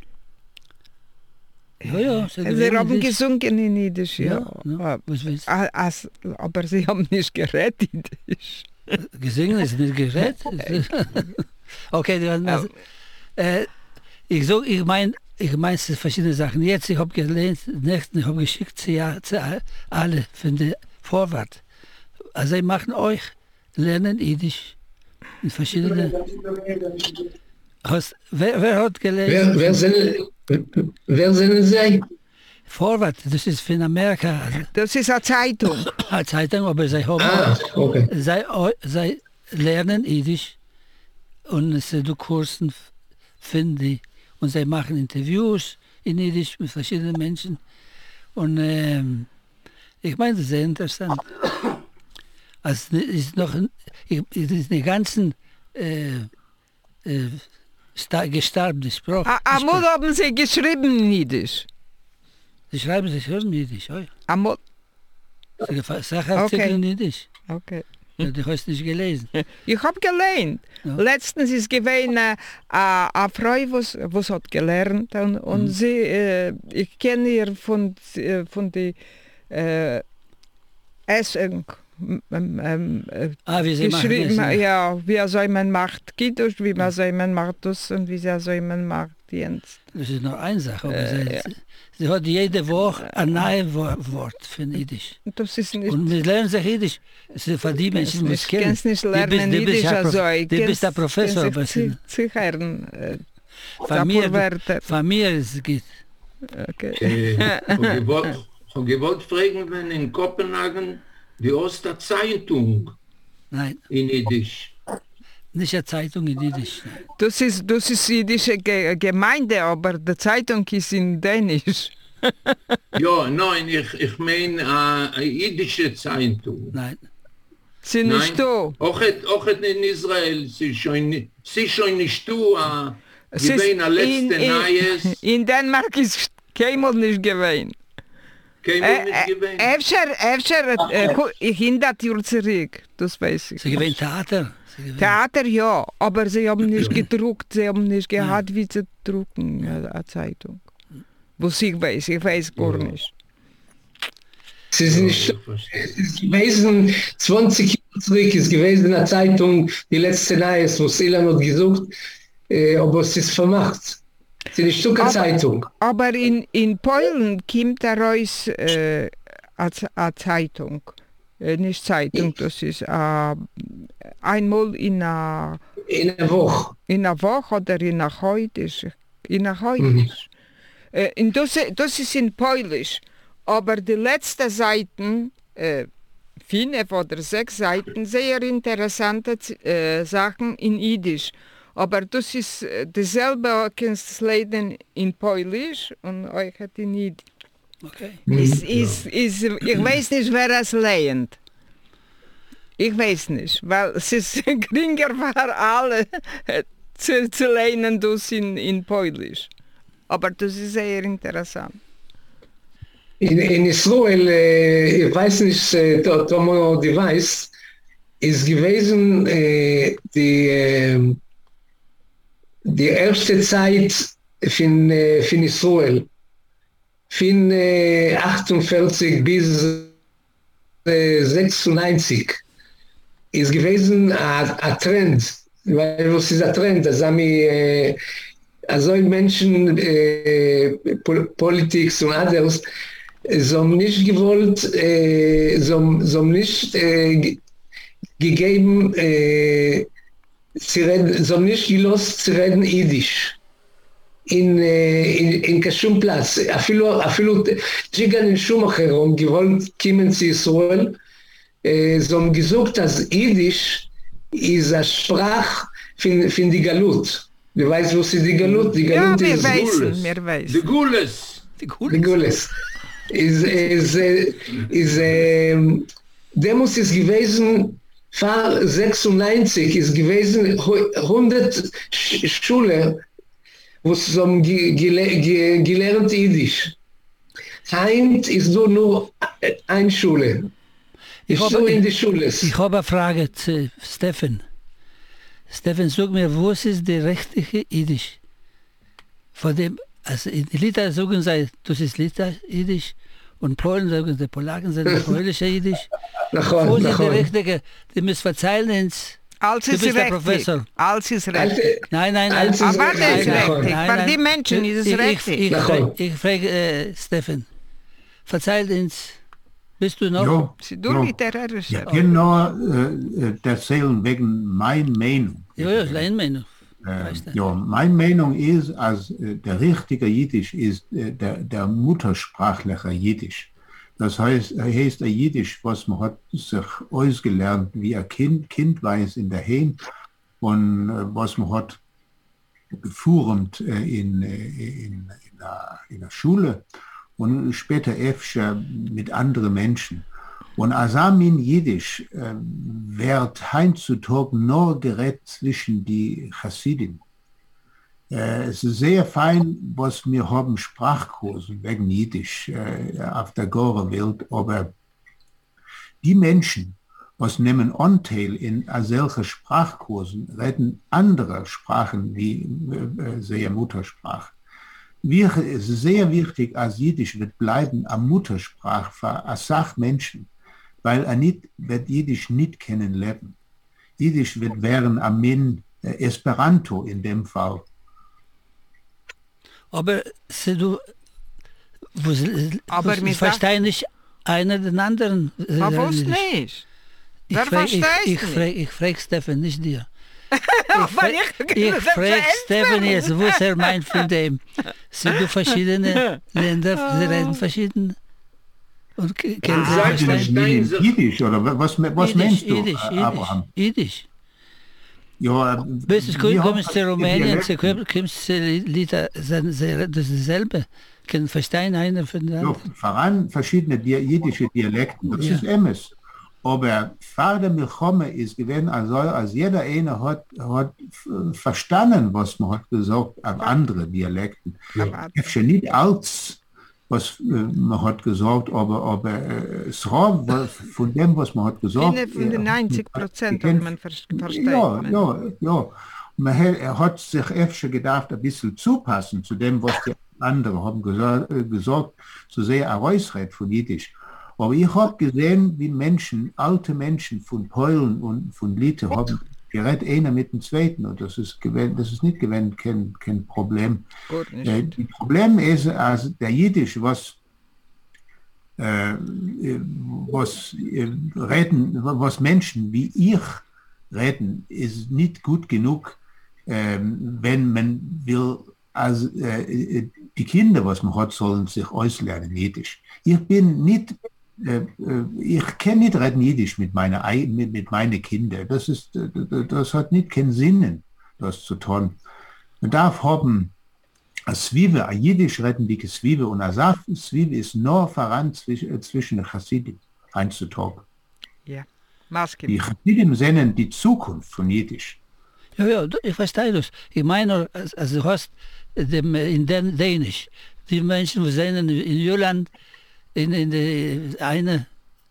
Ja, ja, sie, sie haben gesungen in Jiddisch, ja. ja, ja. Was willst du? Als, aber sie haben nicht geredet Jiddisch. Gesungen ist nicht geredet? Okay, dann, also, äh, ich so, ich meine, ich meine verschiedene Sachen. Jetzt, ich habe gelernt, nächsten, ich habe geschickt zu, ja, zu alle von der Vorwart. Also, sie machen euch lernen Jiddisch in verschiedenen. Hast, wer, wer hat gelesen? Wer, wer, sind, wer sind Sie? Vorwart, das ist von Amerika. Also, das ist eine Zeitung. Eine Zeitung, aber sie haben ah, okay. sie, sie lernen Jiddisch und sie do Kursen finden und sie machen Interviews in Jiddisch mit verschiedenen Menschen und ähm, ich meine, das ist sehr interessant. Also ist noch ich, ist eine ganzen äh, äh, gestarbene Sprache. Einmal haben sie geschrieben in Jiddisch. Sie schreiben sich hören Jiddisch, ja. Einmal. Sachartikel okay. in Jiddisch. Okay. Ja, du hast nicht gelesen. Ich habe gelernt. Ja. Letztens ist gewesen äh, eine Frau, was was hat gelernt und, und mhm. sie, äh, ich kenne ihr von äh, von die äh, Essen. Ähm, äh, ah, wie sie geschrieben, machen ja, wie soll man macht Kiddush, wie man soll man macht das und wie soll man macht Dienst. Das ist noch eine Sache, aber äh, sie, ja. sie hat jede Woche ein neues Wort für Jiddisch. Das ist nicht. Und wir lernen sich Jiddisch. Sie für die Menschen, die es kennen. Ich kann es nicht lernen Jiddisch, also ich Du bist der Professor. aber sie sichern. Von mir ist es geht. Okay. Ich habe gewollt fragen, wenn in Kopenhagen die Osterzeitung Nein. in Jiddisch. Nicht eine Zeitung in Jiddisch. Das ist, das ist jüdische Ge Gemeinde, aber die Zeitung ist in Dänisch. Ja, nein, ich, ich meine uh, eine jüdische Zeitung. Nein. Sie nein. nicht da. Auch, auch in Israel, sie schon, sie schon nicht da. Uh, gewesen ein letzte Neues. In Dänemark ist keinmal nicht gewesen. Keinmal nicht gewesen? Efter, efter, ich hundert Jahre zurück, das weiß ich. Sie gewinnt Theater. Theater, ja, aber sie haben nicht gedruckt, sie haben nicht gehabt, ja. wie zu drucken, eine Zeitung. Was ich weiß, ich weiß gar ja. nicht. Sie sind nicht gewesen, zwanzig Jahre zurück ist gewesen in der Zeitung, die letzte Neues, wo Seeland hat gesucht, äh, aber es ist vermacht. Es ist nicht so eine Zeitung. Aber in, in Polen kommt heraus äh, eine Zeitung. Nicht Zeitung, das ist äh, einmal in einer in einer Woche. In einer Woche oder in einer heute. In einer heute. Mhm. Äh, das, das ist in Polnisch. Aber die letzten Seiten, äh, fünf oder sechs Seiten, sehr interessante äh, Sachen in Jiddisch. Aber das ist äh, dasselbe, kannst du lesen in Polnisch und euch hat in Jiddisch. Okay. Ist, ist, ist, ich weiß nicht, wer es lernt. Ich weiß nicht, weil es ist geringer für alle zu, zu lernen das in, in Polnisch. Aber das ist sehr interessant. In, in Israel, äh, ich weiß nicht, äh, Tomo, die weiß, ist gewesen äh, die, äh, die erste Zeit von, äh, von Israel. Von äh, achtundvierzig bis äh, sechsundneunzig ist gewesen ein Trend, weil was ist ein Trend, das haben wir, äh, also Menschen, äh, Pol Politik und anderes, so haben nicht gewollt, äh, so, so haben nicht äh, gegeben, äh, zu reden, so haben nicht gelost zu reden Jiddisch. in, in, in כשום פלץ, אפילו, אפילו ג'יגן אין שום אחרון, gewollt kommen zu Israel, so haben gesagt, dass Jiddisch ist eine Sprache von, von die Galut. Du weißt, was ist die Galut? Die Galut Ja, wir ist wissen, wir wissen. Die Gules. Die die Gules. Ist, ist, ist, ähm, Demos ist gewesen, vor sechsundneunzig ist gewesen hundert Schüler, wo sie haben gele ge gelernt Jiddisch. Heint ist nur nur eine Schule. Ich so habe, in die Schule. Ich habe eine Frage zu Stefan. Stefan, sag mir, was ist der richtige Jiddisch? Von dem, also in Litauen sagen sie, das ist Litauisch, und Polen sagen sie, Polaken sind polische Jiddisch. Wo ist der richtige? Die müssen verzeihen ins. Alles Du ist bist der richtig. Professor. Alles ist richtig. Nein, nein, nein. Alles ist Aber richtig. das ist Nein, richtig. nein, Für nein. die Menschen ist es Ich, ich, richtig. ich, Nachher. ich, ich frage äh, Stefan, verzeiht uns, bist du noch? Ja, Sie tun ja. literarischer. Ich kann nur äh, erzählen wegen meiner Meinung. Ja, ja, ist eine Meinung. Äh, Weißt du. ja, meine Meinung ist, als äh, der richtige Jiddisch ist äh, der, der muttersprachliche Jiddisch. Das heißt, er heißt ein Jiddisch, was man hat sich ausgelernt wie ein Kind, Kind weiß in der Heim und äh, was man hat geformt äh, in, äh, in, in, der, in der Schule und später öfter mit anderen Menschen. Und Asamin Jiddisch äh, wird heutzutage nur gerät zwischen die Chassidim. Äh, es ist sehr fein, was wir haben Sprachkurse wegen Jiddisch äh, auf der ganzen Welt, aber die Menschen, was nehmen Anteil in solchen Sprachkursen, reden andere Sprachen wie äh, sehr Muttersprache. Wir, es ist sehr wichtig, als Jiddisch wird bleiben eine Muttersprache für eine Sache Menschen, weil er nicht, wird Jiddisch nicht kennenlernen. Jiddisch wird wären Amin äh, Esperanto in dem Fall. Aber se du, was, Aber was, mit ich verstehe nicht einer den anderen. äh, Man wusste Jiddisch. nicht. Ich Wer frage ich, versteht ich, nicht? frage, ich frage Stefan, nicht dir. Aber Ich, ich frage Stefan jetzt, was er meint von dem. Sind du verschiedene Länder, sie reden verschieden? Und ke- kennen sie Ah, verstehen? verstehen sich. Jiddisch, oder was, was meinst du, Jiddisch, äh, Jiddisch, Abraham? Jiddisch. Ja, äh, Bis es wir haben kommst zu Rumänien, Dialekte. zu kommst zu Liter, das ist dasselbe. Können verstehen einer von den Ja, anderen. voran verschiedene Di jiddische Dialekten, das Ja. ist Emmes. Aber Vater Milchome ist gewesen, also als jeder eine hat, hat f- verstanden, was man hat gesagt, auf andere Dialekten. Aber- Ich habe nicht alles, was äh, man hat gesagt, aber, aber äh, es war wa- von dem, was man hat gesagt. Von den äh, neunzig Prozent ich kenn- hat man ver- versteht. Ja, man. ja, ja. Und man hat, er hat sich öfter gedacht, ein bisschen zupassen zu dem, was die anderen haben gesagt, äh, gesagt zu sehr herausredet von Jiddisch. Aber ich habe gesehen, wie Menschen, alte Menschen von Polen und von Lite haben geredet, einer mit dem Zweiten. Und das ist, gewähnt, das ist nicht gewähnt, kein, kein Problem. Gut nicht. Äh, das Problem ist, also der Jiddisch, was, äh, was, äh, reden, was Menschen wie ich reden, ist nicht gut genug, ähm, wenn man will, also, äh, die Kinder, was man hat, sollen sich auslernen, Jiddisch. Ich bin nicht, äh, äh, ich kann nicht reden Jiddisch mit meinen Ei- mit, mit meinen Kindern. Das ist, äh, das hat nicht keinen Sinn, das zu tun. Man darf haben, a Zwiebel, a Jiddisch reden die Zwiebel und a Saft, Zwiebel ist nur voran zwischen, äh, zwischen den Chassidim einzutragen. Ja. Maske. Die Chassidim sehen die Zukunft von Jiddisch. Ja, ja, du- ich verstehe das. Ich meine, als- also du hast dem, äh, in den Dänisch, die Menschen, die sind in, in Jylland, in, in der eine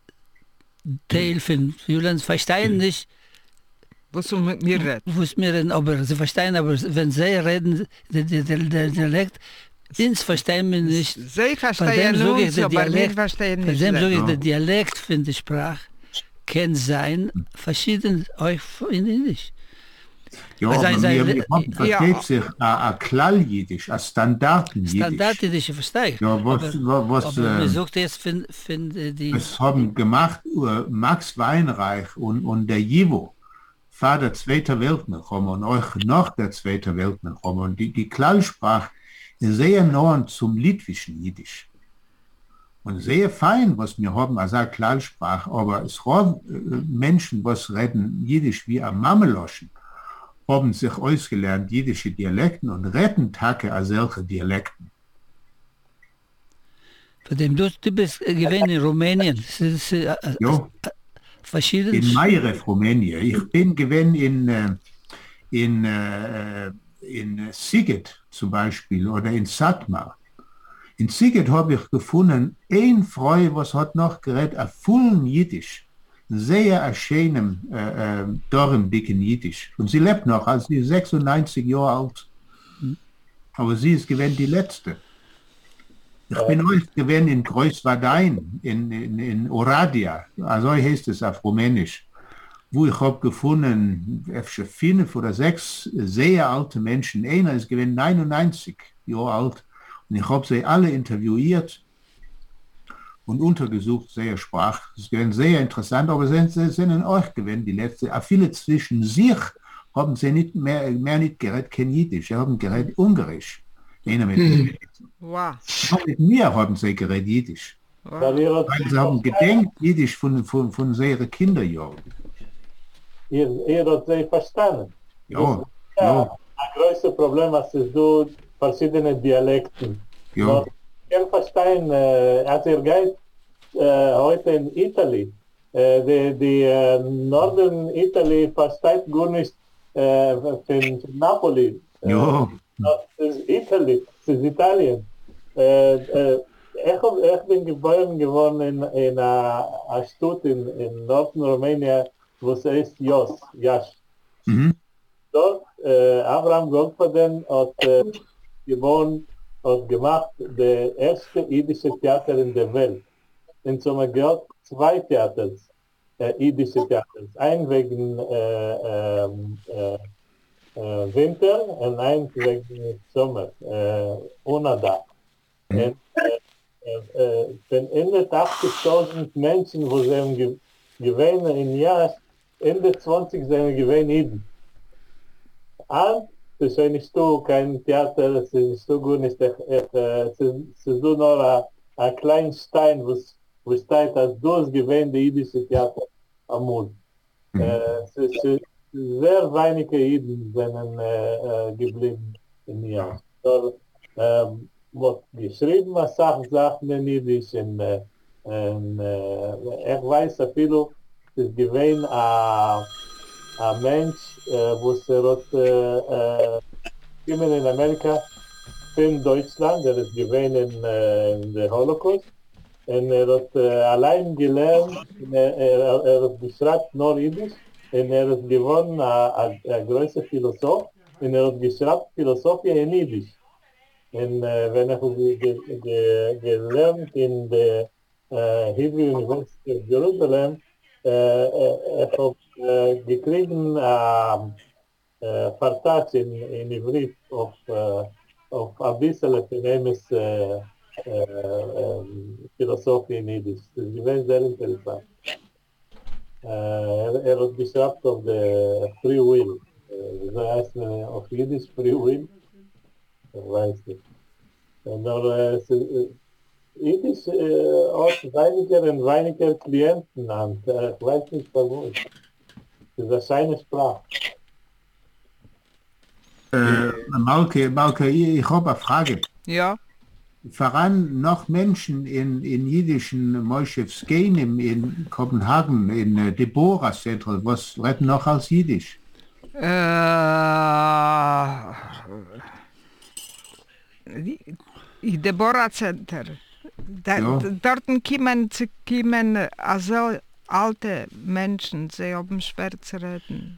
Teil von Jylland, verstehen nicht, Was soll mit mir reden? was wir reden, aber sie verstehen, aber wenn sie reden, der, der, der, der Dialekt, ins verstehen wir nicht. Sie Von verstehen dem sage ich, uns, der aber wir Dialekt, verstehen von nicht. dem sage ich, Ja. der Dialekt von der Sprache kann sein, verschieden euch in Indisch. Ja, Also, aber also, wir, äh, wir haben, versteht ja. sich a, a Klall-Jiddisch, a Standarten-Jiddisch. Standardjiddisch verstehe ich. Ja, was, aber, was, was aber äh, man sucht jetzt von, von äh, die... es haben gemacht uh, Max Weinreich und, und der Jivo, vor der Zweiten Weltkrieg und euch nach der Zweiten Weltkrieg. Und die, die Klallsprache sehr nah zum litwischen Jiddisch. Und sehr fein, was wir haben, als eine Klallsprache, aber es haben Menschen, was reden Jiddisch wie am Mameloschen, haben sich ausgelernt jiddische Dialekten und retten Tage als solche Dialekten. Von dem du, du bist gewesen in Rumänien. Das ist, äh, ja. Verschieden. In Mairev, Rumänien. Ich bin gewesen in, in, in Sighet zum Beispiel oder in Satmar. In Sighet habe ich gefunden, ein Frau, was hat noch geredet, ein vollen Jiddisch, sehr schönem, äh, dorndicken Jiddisch. Und sie lebt noch, also sie ist sechsundneunzig Jahre alt. Aber sie ist gewesen die Letzte. Ich bin auch gewesen in Kreuzwardein, in, in, in Oradea, also heißt es auf Rumänisch, wo ich habe gefunden, fünf oder sechs sehr alte Menschen. Einer ist gewesen neunundneunzig Jahre alt. Und ich habe sie alle interviewt und untergesucht, sehr Sprache. Das ist sehr interessant, aber sie sind, sind auch gewesen, die letzte. Auch viele zwischen sich haben sie nicht mehr, mehr nicht geredet, kein Jiddisch, sie haben geredet Ungarisch. Einer mit, hm. wow. mit mir haben sie geredet Jiddisch. Wow. Weil sie haben gedenkt Jiddisch von, von, von ihren Kinderjahren. Ihr, ihr habt sie verstanden. Ja, ja. Ein größtes Problem, was es du verschiedene Dialekten. Ja. Ich kann verstehen, äh, als ihr geht äh, heute in Italien, äh, die, die äh, Norden Italien versteht gar nicht äh, von Napoli. Ja. Das ist Italien, das ist Italien. Äh, äh, ich, ich bin geboren geworden in, in einer Stadt in, in Norden Rumänien, wo es heißt Jos, Jasch. Mhm. Dort, äh, Abraham Goldfaden hat äh, gewohnt, hat gemacht, der erste jüdische Theater in der Welt. Und so man gehört zwei Theaters, äh, jüdische Theaters. Ein wegen äh, äh, äh, äh, Winter und ein wegen Sommer, äh, ohne Dach. Mhm. Und, äh, äh, von hundertachtzigtausend Menschen, wo sie haben ge gewähnt im Jahr, Ende zwanzig sind gewähnt Jiden. Und es ist nicht so, kein Theater, es ist nicht so gut, es ist, es ist nur ein, ein kleiner Stein, wo es steht, als das gewähnte jüdische Theater am Mund. Mhm. Äh, es ist sehr wenige Jiden sind äh, geblieben im Jahr. So, ähm, wird geschrieben, was Sachen Sachen in Jiddisch, und, äh, und äh, ich weiß, viele, es ist gewähnt, äh, ein Mensch, äh, wo es äh, äh, in Amerika, in Deutschland, der ist gewesen in, äh, in der Holocaust, und er hat äh, allein gelernt, er, er, er hat geschrieben nur Jiddisch, und er ist geworden ein größer Philosoph, und er hat geschrieben Philosophie in Jiddisch. Und äh, wenn ich ge, ge, gelernt in der äh, Hebrew University of Jerusalem, äh, äh, ich habe äh, gekriegt äh, äh, Vertrag in, in Ivrit auf, äh, auf ein bisschen von ihm ist äh, äh, Philosophie in Jiddisch. Das ist sehr interessant. Äh, er, er hat geschrieben auf der Free Will. Äh, das heißt äh, auf Jiddisch Free Will. Ich weiß nicht. Und äh, es ist, Jiddisch äh, hat weniger und weniger Klienten an. Äh, ich weiß nicht warum. Das ist eine Sprache. Äh, Malke, Malke, ich habe eine Frage. Ja. Voran noch Menschen in, in jüdischen Moschewskein in Kopenhagen, in äh, Deborah Center, was reden noch als Jiddisch? Äh, in Deborah Center. Da, ja. Dort kommen, kommen also alte Menschen, sie haben schwer zu reden.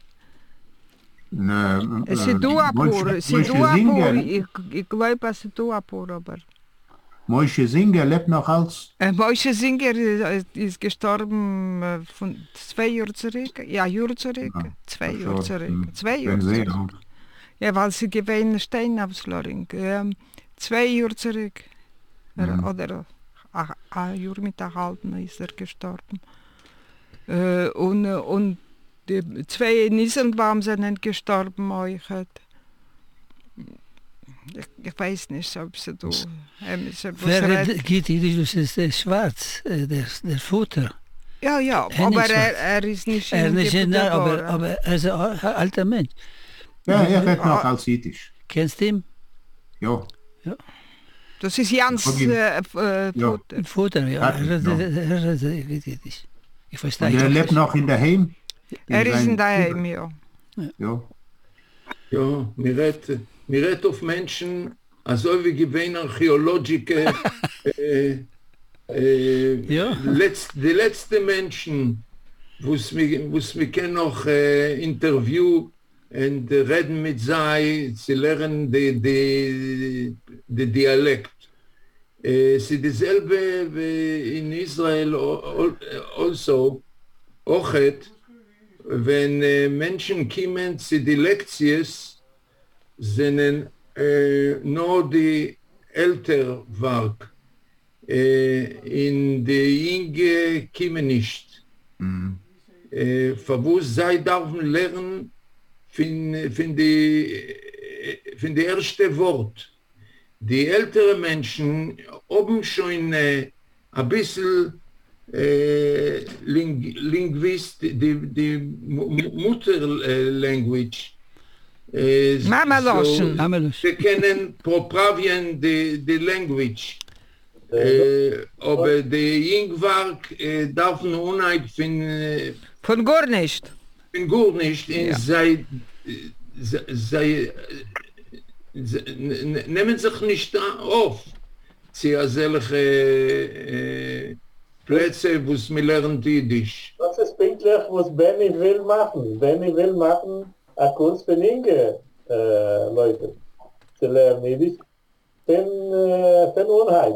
Ne, Sie tun apur, sie tun apur, ich, ich glaube, sie tun apur, aber... Moshe Singer lebt noch als... Äh, Moshe Singer ist, ist gestorben äh, von zwei Jahren zurück, ja, Jahre zurück, ja, zwei Jahre zurück, zwei Jahre zurück. Ja, weil sie gewähnt Steinausloring, äh, zwei Jahre zurück, mhm. oder ein Jahr mit der halben ist er gestorben. Äh, und, und die zwei in Isenbaum sind gestorben, euch. Ich, ich weiß nicht, ob sie du... Ähm, sie Wer red- redt- geht Jiddisch, das ist der Schwarz, äh, der, der Futter. Ja, ja, Er aber nicht er, er ist nicht Er in nicht die in der, aber, geboren. aber er ist ein al- alter Mensch. Ja, er redet noch als Jiddisch. Kennst du ihn? Ja. Das ist Jans Frag ihn. äh, äh, Ja. Futter. Futter, ja. Ja, Er redt- ja. er redt- er redt Jiddisch. Ich verstehe Und er nicht. lebt noch in der Heim. Er ist in seinem- daheim, ja. Ja. Ja, mir redt, mir redt auf Menschen, also wie gewähne Archäologiker, äh, äh, Ja. letzt, die letzten Menschen, wo es mir, wo es mir kann noch äh, Interview und äh, reden mit sei, sie lernen die, die, die Dialekt. Äh, sie dieselbe wie in Israel al- also, auch et, wenn äh, Menschen kommen zu die Lektions, sind äh, nur die älter Werk. Äh, in die Inge kommen nicht. Mhm. Äh, verwusst sei dürfen lernen von, von, die, äh, von die erste Wort. Die älteren Menschen haben schon äh, ein bisschen äh, Ling Linguist, die, die Mutterlanguage. Äh, Mamaloschen. Amelusch. Sie können propravieren die, die Language. Äh, aber die Jungwerk äh, darf nur unheimlich von, äh, Von gar nicht. von gut nicht. Und Ja. sei, sei, sei, sei, n- nehmen sich nicht auf. Sie haben solche äh, Plätze, wo es mir lernt Jiddisch. Das ist wirklich, was Benny will machen. Benny will machen einen Kurs für Inge, äh, Leute, zu lernen Jiddisch. Von, äh, von Unheil.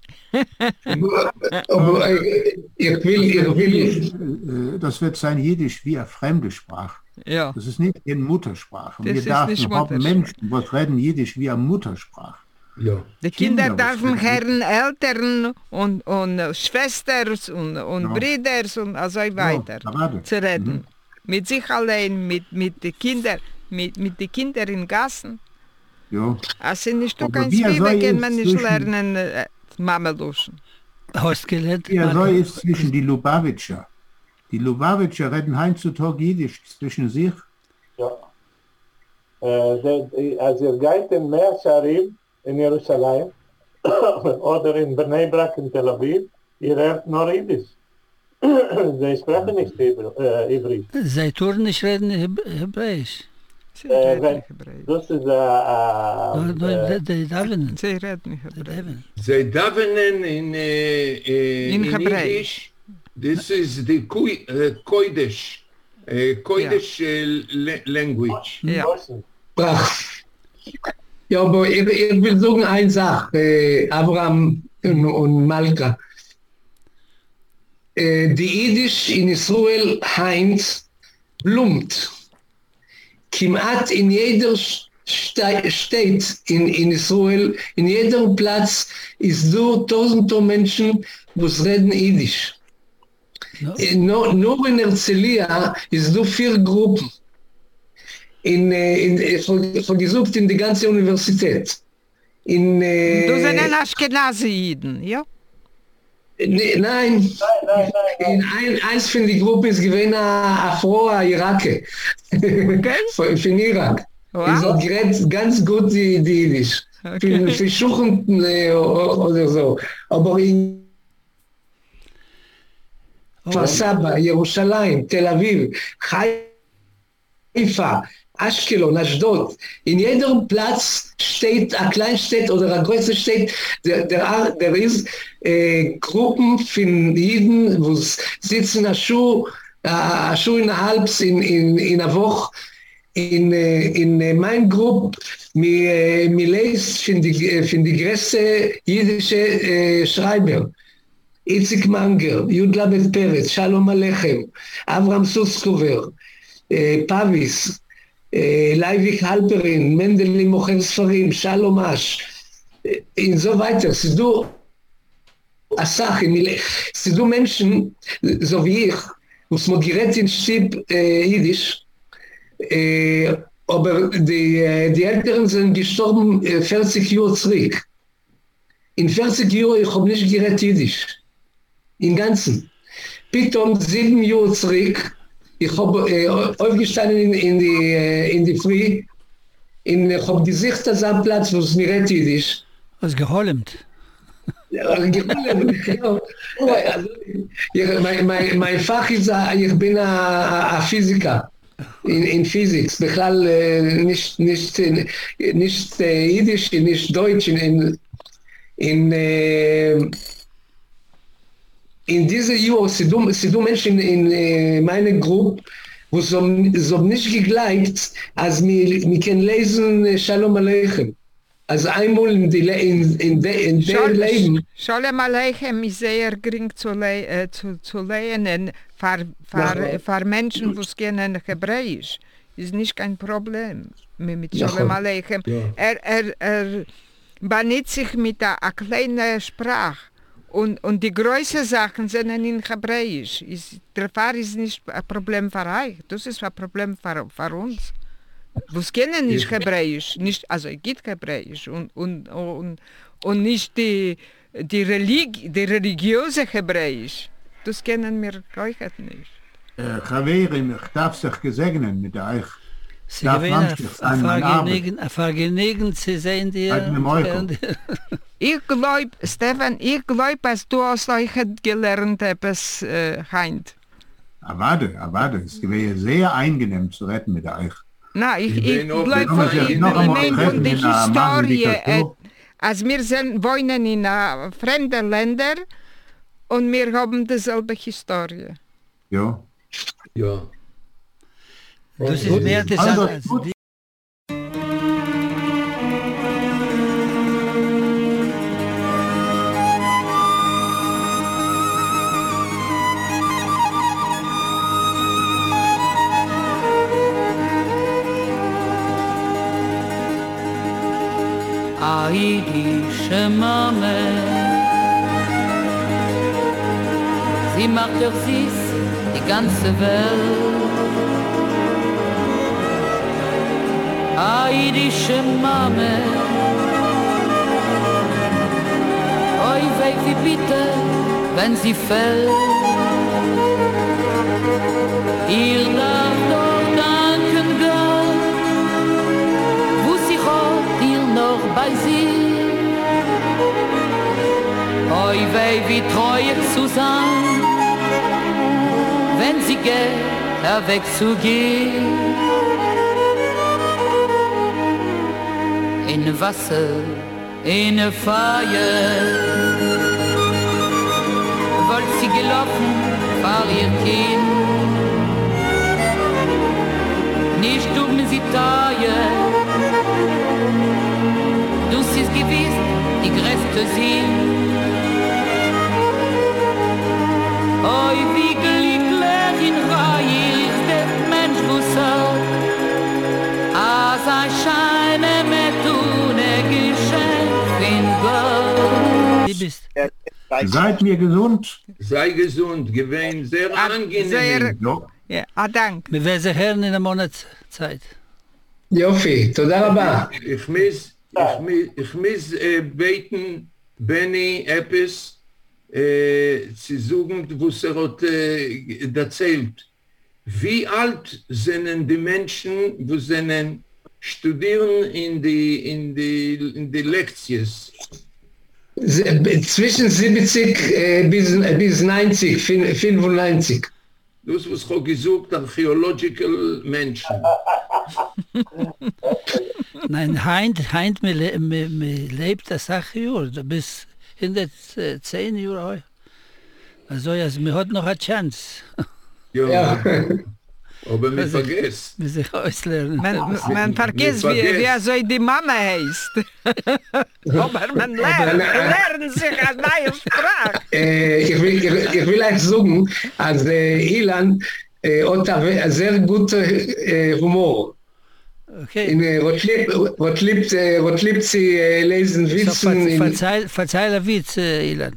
Aber äh, ich will, ich will, Äh, Das wird sein Jiddisch wie eine fremde Sprache. Ja. Das ist nicht eine Muttersprache. Das Wir ist dürfen nicht haben Muttersprache. Menschen, die reden Jiddisch wie eine Muttersprache. Ja. Die Kinder Kinder, was dürfen für- hören Eltern und, und äh, Schwestern und, und Ja. Brüder und also weiter Ja, gerade. zu reden. Mit sich allein, mit, mit den Kindern, mit, mit den Kindern in Gassen. Ja. Also nicht du Aber kannst wie er wie soll kann man nicht zwischen- lernen äh, Mameluschen. Hast gelernt? Ja, so Marco? ist zwischen die Lubavitcher. Die Lubavitcher reden heutzutage Jiddisch zwischen sich. Ja. Äh, der, als ihr geht in Meerscharim in Jerusalem oder in Bnei Brak in Tel Aviv, ihr lernt nur Jiddisch. Sie sprechen nicht Hebr- äh, Hebräisch. Zij tun nicht reden Heb- Hebräisch. Sie Äh, reden wenn- nicht Hebräisch. Das ist Nur- äh, nur äh, Die die davenen. Sie reden nicht Die Hebräisch. davenen. Sie davenen in, äh, äh, In in Hebräisch. Yiddish. This is the Kui- äh, Kodesh, äh, Kodesh äh, la- language. Ja. Deutschen. Sprach. Ja, aber ich, ich will sagen eine Sache, äh, Abraham und, und Malka. Äh, die Jiddisch in Israel Heinz blumt. Kimat in jeder Sta- Stadt in, in Israel, in jedem Platz ist so tausende Menschen, die reden Jiddisch. Ja. Äh, Nur, nur in Herzliya ist so vier Gruppen. In, äh, in, äh, von, von gesucht in die ganze Universität. In, äh, Du sind ein Aschkenazi-Jiden, ja? ne, nein, Nein, nein, nein, in ein, eins von die Gruppe ist gewesen eine Afroa Irake. von, von Irak. Wow. Ist auch gerät ganz gut die, die Jiddisch. Okay. Für, für Schuchen äh, oder so. Aber in כפר סבא, ירושלים, תל אביב, חיפה, אשקלון, אשדוד. In jedem Platz steht ein Kleinstadt oder ein größer Stadt, der, der, der ist äh, Gruppen von Jiden, wo sitzen eine Schuh, eine Schuh in der Halbs in, in, in der Woche. In, äh, in äh, mein Gruppe, mir, äh, mir lest von die, von die größte jüdische äh, Schreiber. איציק מנגר, יהודה בית פרץ, שלום עליכם, אברהם סוסקובר, אה, פאביס, אה, לייביק הלפרין, מנדלי מוכר ספרים, שלום אש, אה, in so weiter. Sie du a Sache, sie du Menschen, so wie ich, was man gerät in Stieb äh, Jiddisch, äh, aber die, die Eltern sind gestorben vierzig Jahre zurück. In vierzig Jahren, ich habe nicht geredet Jiddisch. Im Ganzen. Pitom sieben Jahre zurück, ich habe äh, aufgestanden in, in die, äh, in die Früh, in, ich habe gesicht, dass am Platz, wo es mir redet Jiddisch. Was geholmt? Ja, geholmt, ja. Also, ich, mein, mein, mein Fach ist, ich bin ein Physiker. In, in Physics, בכלל nicht, nicht, nicht Jiddisch, nicht Deutsch, in, in, in, in diese Jahr, sie du, sie du Menschen in, in meiner Gruppe, wo so, so nicht geglaubt, als wir, wir können lesen Shalom Aleichem. Also einmal in, die, in, in, de, in der Leben. Shalom Aleichem ist sehr gering zu, le äh, zu, zu lernen für, für, ja. für Menschen, die kennen Hebräisch. Ist nicht kein Problem mit Shalom ja. Aleichem. Ja. Er, er, er benutzt sich mit einer kleinen Sprache. Und, und die größten Sachen sind in Hebräisch. Ist, der Fall ist nicht ein Problem für euch, das ist ein Problem für, für uns. Wir kennen nicht Hebräisch, nicht, also es gibt Hebräisch und, und, und, und nicht die, die, Religi die religiöse Hebräisch. Das kennen wir euch nicht. Chaverim, ich darf sich gesegnen mit euch. Sie gewinnen ein Vergnügen zu sehen dir. Ich glaube, Stefan, ich glaube, dass du aus euch gelernt hast, äh, Heint. Warte, warte, es wäre sehr angenehm zu retten mit euch. Na, ich, ich, ich glaube, ich meine von der Historie, äh, als wir sind, wohnen in uh, fremden Ländern und wir haben dieselbe Historie. Ja. Ja. Das ist mehr das als die. Aidische Mame, sie macht doch süß die ganze Welt. Aidische Mame, oi weh wie bitte, wenn sie fällt. Ihr darf doch danken Gott, wo sie hat ihr noch bei sie. Oi weh wie treu zu sein, wenn sie geht, er wegzugehen. In Wasser, in Feuer, wollt sie gelaufen, fahr ihr Kind. Nicht um sie teuer, du siehst gewiss, die größte Sinn. Oi, wie glücklich in Reihe ist der Mensch, wo sagt, als ein Scheine mit ohne Geschenk in Gott. Wie bist du? Seid mir gesund. Sei gesund, gewinn, sehr ah, angenehm. Sehr, ja, ja, ah, danke. Wir werden sich hören in einer Monatszeit. יופי, תודה רבה. Ich muss, ich muss, ich muss äh, beten, Benny, etwas, äh, zu suchen, was er hat äh, erzählt. Wie alt sind die Menschen, die sind studieren in die, in die, in die Lektions? Zwischen siebzig äh, bis, bis neunzig, fünfundneunzig. Das, was ich gesucht, archaeological Menschen. Nein, Heint, Heint, mir, le mir, mir lebt das acht Jahre, bis hundertzehn Jahre. Also, also, mir hat noch eine Chance. Ja, Ja. aber man vergisst. Wir sich auslernen. Man, man vergisst, wie, wie so die Mama heißt. Aber man lernt, lernt sich eine neue Sprache. Äh, ich, will, ich, ich will euch sagen, als äh, Ilan äh, hat einen sehr guten äh, Humor. Okay. In, äh, was liebt, was liebt, äh, was liebt sie äh, lesen So, Witzen? ver verzeih, verzeih der Witz, äh, Ilan.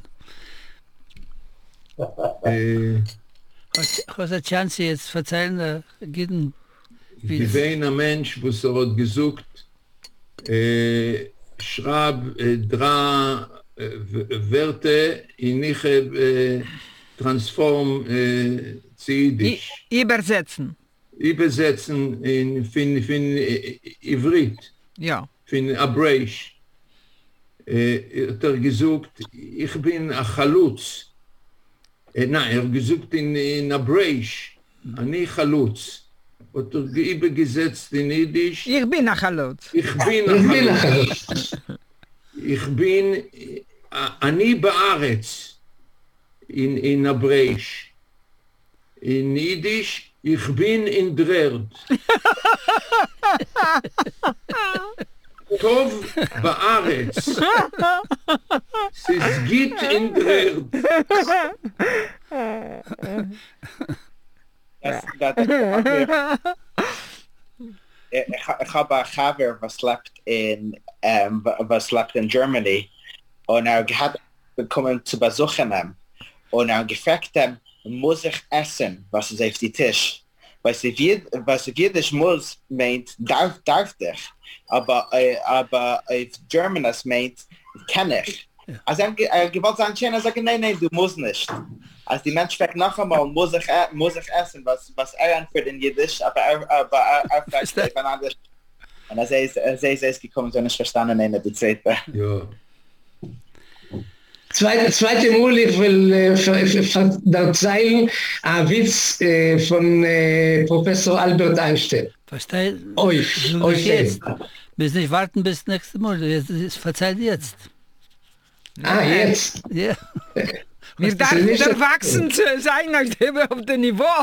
Äh, Was, was eine Chance jetzt verzeihen, da geht ein gewesen ein Mensch, wo er hat gesucht, äh, schreib äh, drei äh, Wörter in ich äh, transform äh, zu Jiddisch. I, übersetzen. Übersetzen in fin, fin, äh, Ivrit, Ja. fin Abreish. Äh, hat er gesucht, ich bin ein Chalutz. Äh, nein, er hat gesucht in, in Abreish, אני Chalutz. Hat er übergesetzt in Jiddisch. Ich bin ein Chalutz. Ich bin ein Chalutz. Ich bin, äh, אני בארץ, in, in Abreish. In Jiddisch, ich bin in Drerd. טוב בארץ. ססגית in Drerd. Das, das, das, ich, ich habe einen Chaver, was lebt in, um, was lebt in Germany, und er hat bekommen zu besuchen ihm. Und er gefragt ihm, muss ich essen, was ist auf die Tisch? Was ich Jiddisch muss, meint, darf, darf dich. Aber, äh, aber auf German es meint, kann ich. Ja. Also er, er gewollt sagen, er sagt, nein, nein, du musst nicht. Als die Mensch fragt noch einmal, muss ich, muss ich essen, was, was er antwortet in Jiddisch, aber er, aber er, er fragt eben anders. Und als er ist, als er ist, er ist gekommen, so nicht verstanden, nein, die zweite. Ja. Zweite, zweite Mal, ich will äh, erzählen, ein Witz äh, von äh, Professor Albert Einstein. Versteht? Euch, so euch jetzt. Bis nicht warten bis nächstes Mal. Jetzt, verzeiht jetzt. Ah, jetzt? Ja. Wir dürfen erwachsen sein auf dem Niveau.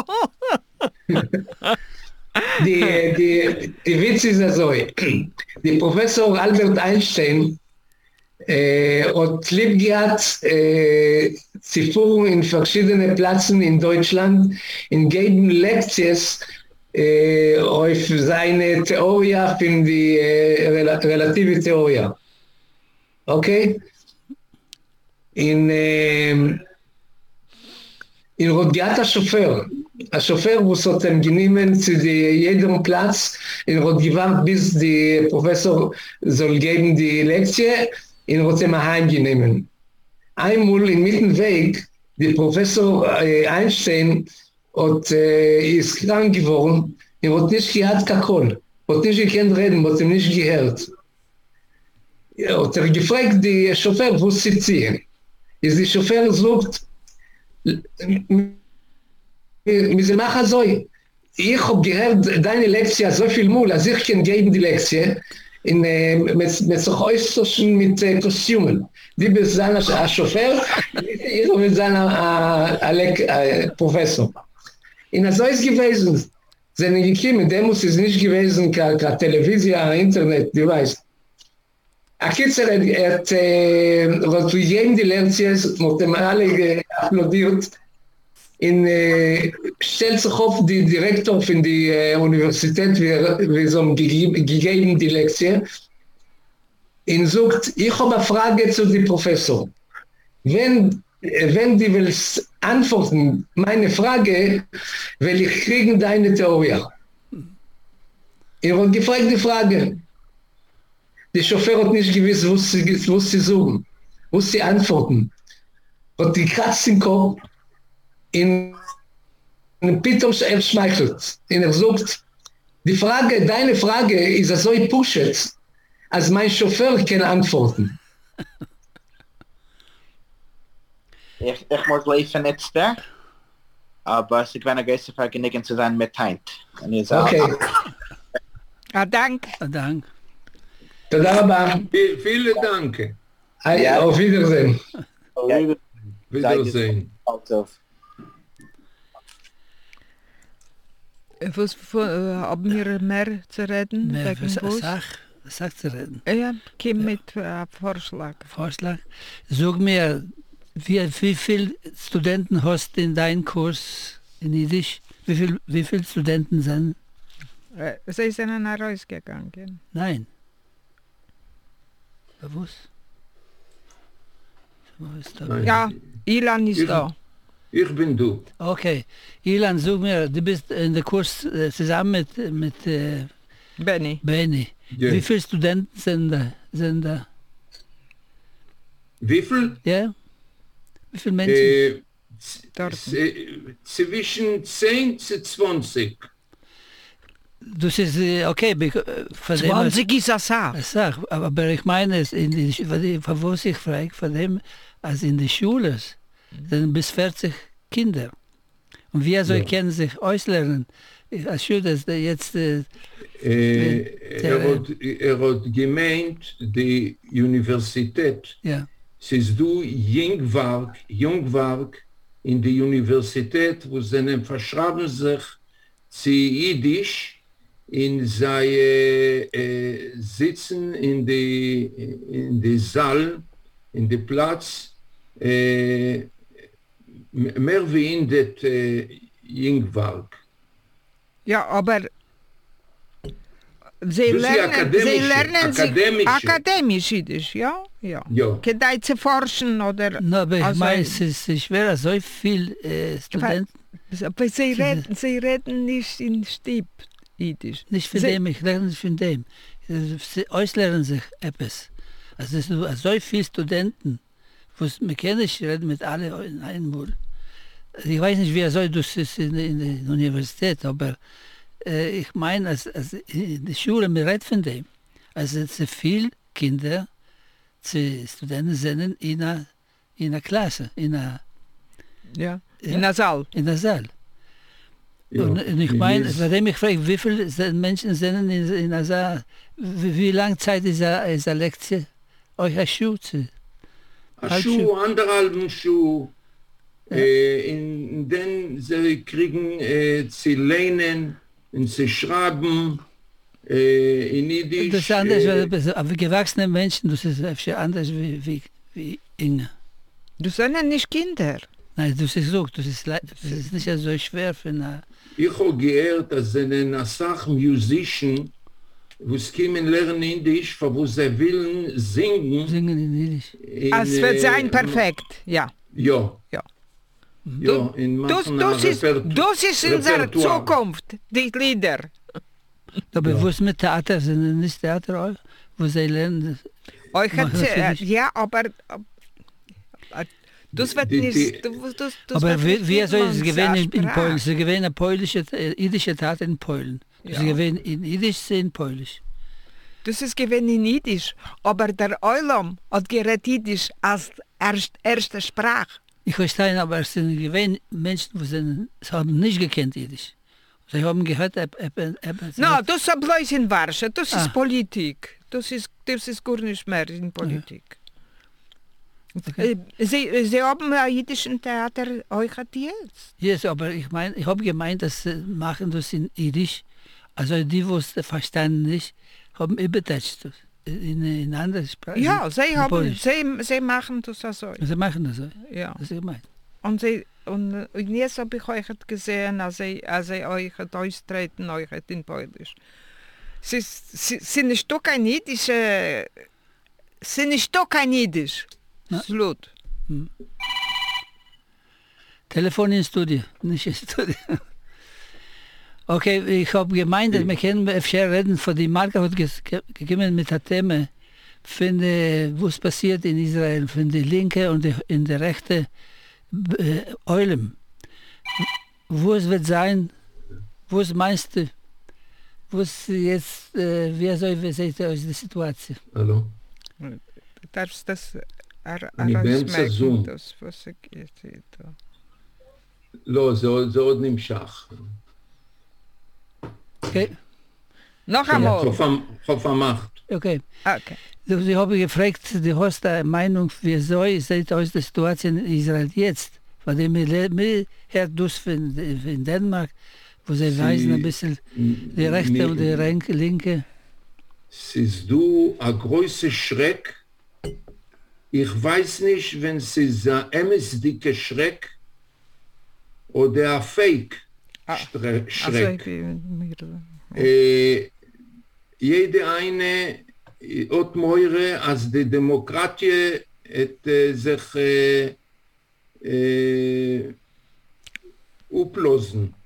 die, die, die Witz ist so. Der Professor Albert Einstein äh, hat lieb gehabt, äh, sie fuhren in verschiedene Plätzen in Deutschland, in geben Lektien äh, auf seine Theorie, für die äh, relative Theorie. Okay? In, äh, in Rodgiat השופר, השופר הוא סותם genommen zu jedem Platz, in Rodgivat bis die Professor soll geben die Lektie, in Rotem heimgenommen. Einmal in Mittenweg, der Professor äh, Einstein hat, äh, ist krank geworden, er hat nicht gehabt Kakol, hat nicht gekannt reden, hat ihm nicht gehört. Er hat er gefragt, die Chauffeur, wo sie ziehen. Ist die Chauffeur sagt, wir machen so, ich habe gehört deine Lektie so viel Mal, als ich kann geben die Lektie, in, äh, mit, mit so äußersten mit äh, Kostümen. Die bist dann ein Chauffeur, ich bin dann ein äh, Professor. In so ist gewesen, sind gekommen, dem muss es nicht gewesen, keine Television, Internet, du weißt. Akitzer hat zu jedem die Lektions, mit dem alle applaudiert, in äh, stellt sich auf die Direktor von der äh, Universität, wie, wie so gegeben die Lektie, und sagt, ich habe eine Frage zu dem Professor. Wenn, wenn die willst antworten, meine Frage, will ich kriegen deine Theorie. Er hat gefragt die Frage. Der Chauffeur hat nicht gewusst, was sie, was sie suchen, was sie antworten. Hat die kratzt den Kopf, in Pitom er schmeichelt. Und er sagt, die Frage, deine Frage ist so pushet, als mein Chauffeur kann antworten. Ich, ich muss leben jetzt da, aber es ist eine große Vergnügen zu sein mit Heint. Okay. Ah, dank. Ah, dank. תודה רבה. Vielen Dank. Ja. Auf Wiedersehen. Auf Wiedersehen. Wiedersehen. Was äh, haben wir mehr zu reden? Mehr, wegen was, was? sag, was sagt zu reden? Ja, komm mit äh, Vorschlag. Vorschlag? Sag mir, wie, wie viele Studenten hast du in deinem Kurs in Jiddisch? Wie viele wie viel Studenten sind? Äh, sie sind nach Hause gegangen. Nein. Was? Was ist da? Nein. Ja, Ilan ist Ich- da. Ich bin du. Okay. Ilan, sag mir, du bist in der Kurs äh, zusammen mit, mit äh, Benny. Benny. Ja. Wie viele Studenten sind da? Sind da? Wie viel? Ja? Wie viele Menschen? Äh, Dort. z- äh, zwischen zehn zu zwanzig. Du sagst, äh, okay, be- äh, von dem, was- zwanzig ist das auch. ich sag, aber ich meine, es in die, von wo ich frage, von dem, als in der Schule sind bis vierzig Kinder. Und wie soll Ja. können sich auslernen? Ich- Als Schüler ist der jetzt, äh, Äh, Der- er, hat, er hat gemeint, die Universität, ja, es ist du Jungwerk, Jungwerk in der Universität, wo sie verschreiben sich zu Jiddisch, in sei äh, sitzen in die in die Saal, in den Platz, äh, m- mehr wie in das äh, Jungwerk. Ja, aber sie Das ist die lernen, sie akademische- lernen sich akademische. akademisch Jiddisch, ja? Ja. Ja. Kedai zu forschen oder... no, aber ich Also- meine, es ist es ist schwer, so viel äh, Studenten, Aber sie reden, sie reden nicht in Stieb Jiddisch. nicht von Sie- dem, ich lerne nicht von dem. Äh, Sie auslernen sich etwas. Also es sind so viele Studenten, wo es mechanisch reden mit allen in einem Mund. Ich weiß nicht, wie er soll das ist in, in der Universität, aber äh, ich meine, als, als in der Schule, wir reden von dem. Also zu viele Kinder, zu Studenten sind in einer, in einer Klasse, in einer, Ja. Ja. In der Saal. in der Saal. Ja. Und, und ich meine, Yes. seitdem ich frage, wie viele sind Menschen sind in, in der Saal, wie, wie lange Zeit ist eine, ist eine Lektion, euch eine Schule zu? Ein Schuh, anderthalben Schuh, äh, in, in den sie kriegen äh, zu lernen und zu schreiben äh, in Jiddisch. Das ist anders, äh, weil aber gewachsene Menschen, das ist einfach anders wie, wie, wie Inge. Du sind ja nicht Kinder. Nein, das ist so, das ist, le- das ist nicht so schwer für eine... Ich habe gehört, dass sie eine Sache Musician, wo es kommen lernen Jiddisch, für wo sie wollen singen. Singen in Jiddisch. In, Es wird äh, sein perfekt, ja. Ja. Ja. Ja, in Das, machen das, ein ist, Repertu- das ist unsere Repertoire. Zukunft, die Lieder. Aber Ja. wo ist mit Theater, sind nicht Theater auch, wo sie lernen, Euch hat, Machen äh, das nicht. ja, aber äh, das wird Die- die- nicht... Das, das, das aber wird wie, nicht wie soll es Niemand gewinnen in, in Sprache. Polen? Sie gewinnen polnische, äh, jüdische Theater in Polen. Ja. Sie gewinnen in Jiddisch, sie in Polisch. Das ist gewesen in Jiddisch, aber der Eulam hat geredet Jiddisch als erst, erste Sprache. Ich verstehe, aber es sind gewähnt Menschen, die sind, sie haben nicht gekannt Jiddisch. Sie haben gehört, eb, eb, eb, sie No, hat- das ist bloß in Warschau, das Ah. ist Politik. Das ist, das ist gar nicht mehr in Politik. Okay. Äh, Sie, Sie haben ein jiddischen Theater euch hat jetzt. Yes, aber ich meine, ich habe gemeint, dass sie machen das in Jiddisch. Also die, die es verstanden nicht, haben übersetzt das in, in andere Sprache. Ja, Sie, in haben, Polnisch. Sie, Sie machen das also. Sie machen das so. Ja. Das ist gemeint. Und, Sie, und, äh, und jetzt habe ich euch gesehen, als Sie, als Sie euch austreten, euch in Polnisch. Sie, Sie, Sie sind doch kein jiddische... Sie sind doch kein Jiddisch. Na. Slut. Telefon in Studio, nicht in Studio. Okay, ich habe gemeint, dass wir können öfter reden, von die Marke hat ges- ge- gegeben mit der Thema, von äh, was passiert in Israel, von der linke und die, in der rechte äh, Eulen. Wo es wird sein, wo es meinst du, wo es jetzt, äh, wie soll wir sehen aus der Situation? Hallo? Das, das, er, אני באמצע זום. das, was ich jetzt איתו. לא, זה עוד- זה עוד נמשך. Okay, Noch einmal. חוף המ- חוף המחט. okay. Okay. Du, ich habe gefragt, du hast eine Meinung, wie soll sieht aus der Situation in Israel jetzt? Weil die mir, mir hört das von, von Dänemark, wo sie Sie- weisen ein bisschen die rechte und die Renke, linke. Es ist du ein großer Schreck. Ich weiß nicht, wenn es ist ein emsdicke Schreck oder ein Fake Ah, Stre- Also Schreck. ich bin mir... Äh, jede eine hat Meure, als die Demokratie hat äh, sich äh, äh, uplosen.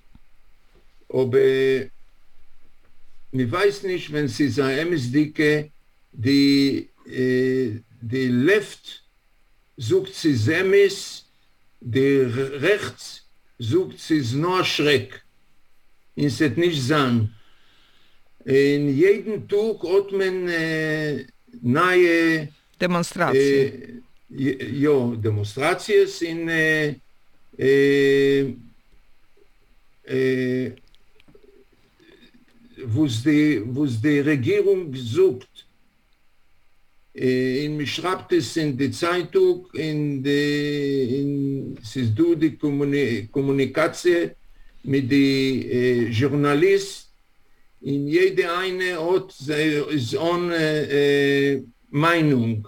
Aber ich weiß nicht, wenn sie sagen, M S D, die, äh, die Left sucht sie Semis, die Rechts sucht sie nur Schreck. Es wird nicht sein. In jedem Tag hat man äh, neue Demonstratie. Äh, ja, Demonstraties in äh, äh, äh, wo die, wo die Regierung sucht. Äh, in schreibt es in die Zeitung, in die, in, es ist du die Kommuni- Kommunikation mit den äh, Journalisten. In jede eine hat seine äh, Meinung.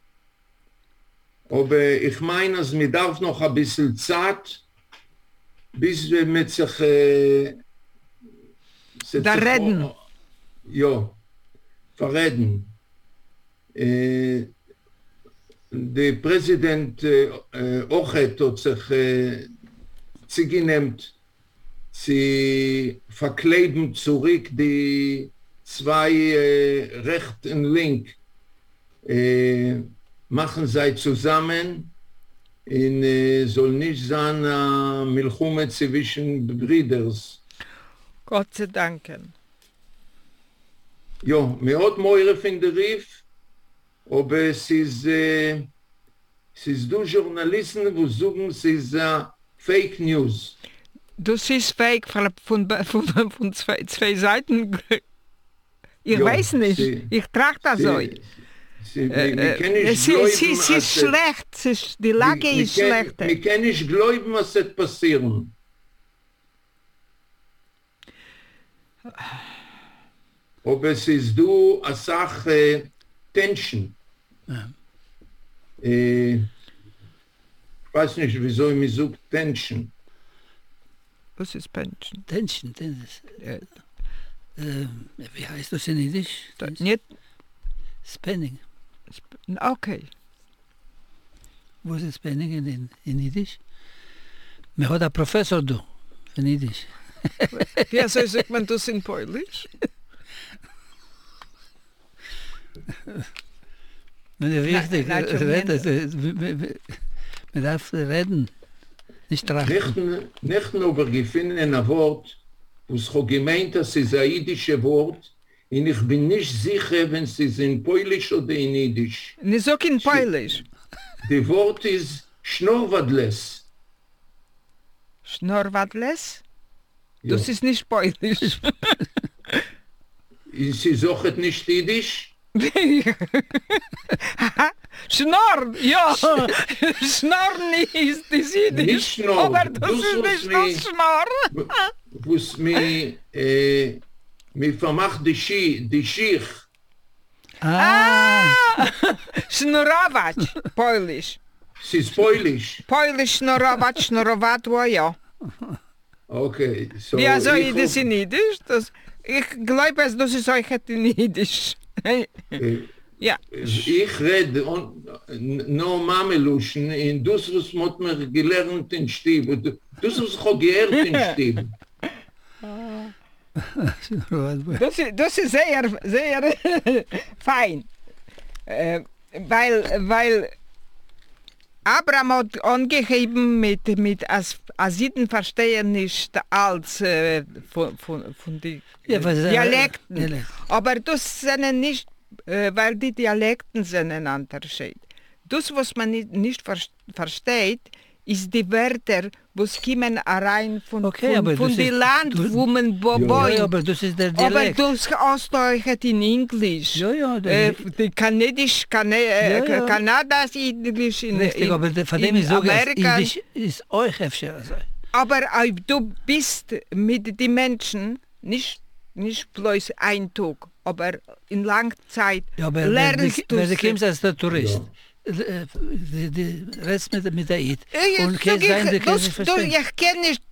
Aber ich meine, dass man darf noch ein bisschen Zeit, bis wir mit sich... Äh, da reden. Auch, ja, verreden. Äh, der Präsident äh, Ochet hat sich äh, zugenehmt, sie verkleben zurück die zwei äh, recht und link, äh, machen sie zusammen, und äh, soll nicht sein äh, Milchume zwischen Brüders. Gott sei Dank. Ja, mir hat Meure von der Rief, aber es ist, äh, es ist du Journalisten, die sagen, es ist uh, Fake News. Das ist fake von, von, von, von zwei, zwei Seiten. Ich ja, weiß nicht, sie, ich trage das sie, so. Sie, äh, wir können nicht sie, glauben, sie, sie ist schlecht, sie ist, die Lage wir, ist wir schlecht. Wir können nicht glauben, was wird passieren. Aber es ist du eine Sache Tension. Ja. Äh, ich weiß nicht, wieso ich mich suche Tension. Was ist Pension? Tension, Tension. Äh, äh, wie heißt das in Jiddisch? Nicht? Spanning. Okay. Was ist Spanning in, in, in Jiddisch? Wir haben einen Professor da, in Jiddisch. Ja, so sagt man das in Polisch? Das ist wichtig, Nein, nein, reden, man darf reden, nicht trachten. Nicht nur über gefunden ein Wort, wo es gemeint ist, es ist ein jüdisches Wort, und ich bin nicht sicher, wenn es ist in Polisch oder in Jiddisch. Nicht so in Polisch. Das Wort ist Schnorwadles. Schnorwadles? Ja. Das ist nicht Polisch. Sie sagt nicht Jiddisch? Schnorr, ja. Schnorr ist das Jiddisch. Nicht Schnorr. Aber das Dus ist nicht das Schnorr. Wo es mir, äh, mir vermacht die Schi, die Schich. Ah! Schnorowacz, Polisch. Es ist Polisch. Polisch Schnorowacz, Schnorowatło, ja. Okay. So Wie also ich das in Jiddisch? Das, ich glaube, das ist euch in Jiddisch. Äh, Ja. Ich rede nur Mameluschen, in das, was man mir gelernt in Stieb, das, was ich auch gelernt in Stieb. Das, das ist sehr, sehr fein. Äh, weil, weil Abraham hat angegeben, mit, mit als, als Jeden verstehen nicht als äh, von, von, von den Ja, Dialekten. Dialekt. Aber das sind nicht, äh, weil die Dialekten sind ein Unterschied. Das, was man nicht, nicht ver versteht, ist die Wörter, was kommen rein von, Okay, von, von dem Land, du, wo man bo ja, wohnt. ja, aber das ist der Aber Dialekt. das ausdeutet in Englisch. Ja, ja, Äh, das die Kanadisch, Kana äh, Ja, ja. Kanadas Englisch in, richtig, in, aber der- von dem in ich sage, Amerika. Jiddisch ist euch öfter. Aber äh, du bist mit den Menschen nicht, nicht bloß ein Tag, aber in langer Zeit Ja, aber wenn lernst du, du wenn du kommst als der Tourist, äh, die, die Rest mit, mit der Eid. Ich, Und sag kannst sein, du ich, kannst das, nicht das, verstehen. ich kenne nicht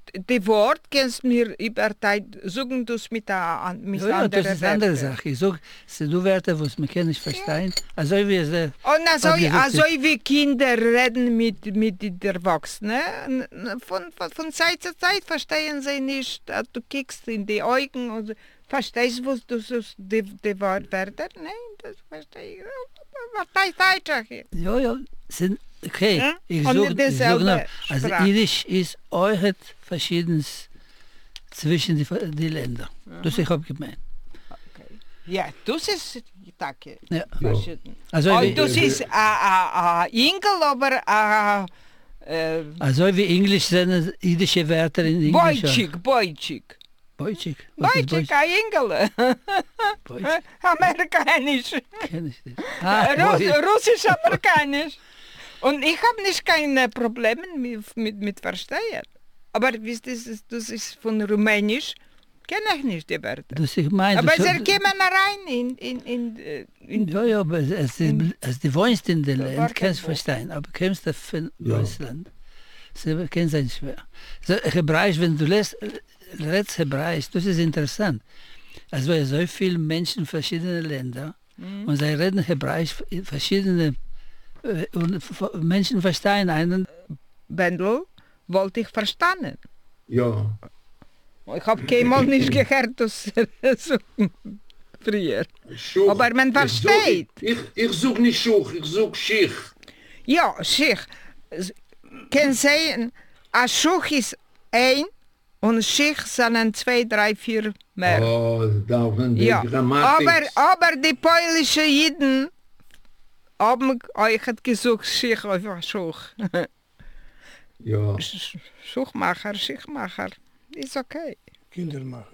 die Wort kannst mir über Zeit suchen, du es mit der mit Ja, ja, das anderen ist eine andere Wörtern. Sache. Ich sag, es sind Wörter, was man kann nicht verstehen. Also wie es der... Und also, Hat gesagt, also wie Kinder reden mit, mit den Erwachsenen, von, von, von Zeit zu Zeit verstehen sie nicht, äh, du kickst in die Augen und verstehst was du so die, die Wörter? Nein, das verstehe ich. Was heißt das? Ja, ja, sind... Okay, Ja? ich Und sage nicht sag dieselbe noch, also Sprache. Jiddisch ist euch verschiedenes zwischen die, die Länder. Das ich habe gemeint. Ja, das ist, danke, Ja. verschieden. Also, Und wie, das ist ein Engel, aber ein äh, also wie Englisch sind jüdische Wörter in Englisch. Beutschig, Beutschig. Beutschig. Was ist Beutschig, Beutschig? ein Engel. Beutschig? Amerikanisch. Kenn ich nicht. Ah, Russ, Beutschig. Russisch-Amerikanisch. Und ich habe nicht keine Probleme mit, mit, mit Verstehen. Aber wisst ihr, das ist, das ist von Rumänisch, kenne ich nicht die Wörter. Das ich meine. Aber das- sie kommen rein in, in, in, äh, in Ja, ja, aber es ist, als du wohnst in dem Da war Land, kannst du kein verstehen, aber kommst du von Ja. Russland, sie kennen sein schwer. So, Hebräisch, wenn du lässt, redest Hebräisch, das ist interessant. Also weil so viele Menschen in verschiedenen Ländern und sie reden Hebräisch, verschiedene äh, und f- Menschen verstehen einen. Bendel, wollte ich verstanden. Ja. Ich habe keinmal nicht gehört, das so früher. Schuch. Aber man Ich versteht. such- Ich, ich suche nicht Schuch, ich suche Schich. Ja, Schich. Kann sein, ein Schuch ist ein und Schich sind zwei, drei, vier mehr. Oh, da wenn die Ja, Grammatik... aber, aber die polnischen Jiden haben euch gesucht, Schich auf Schuch. Ja. Sch- Schuchmacher, Schichmacher, ist okay. Kinder machen.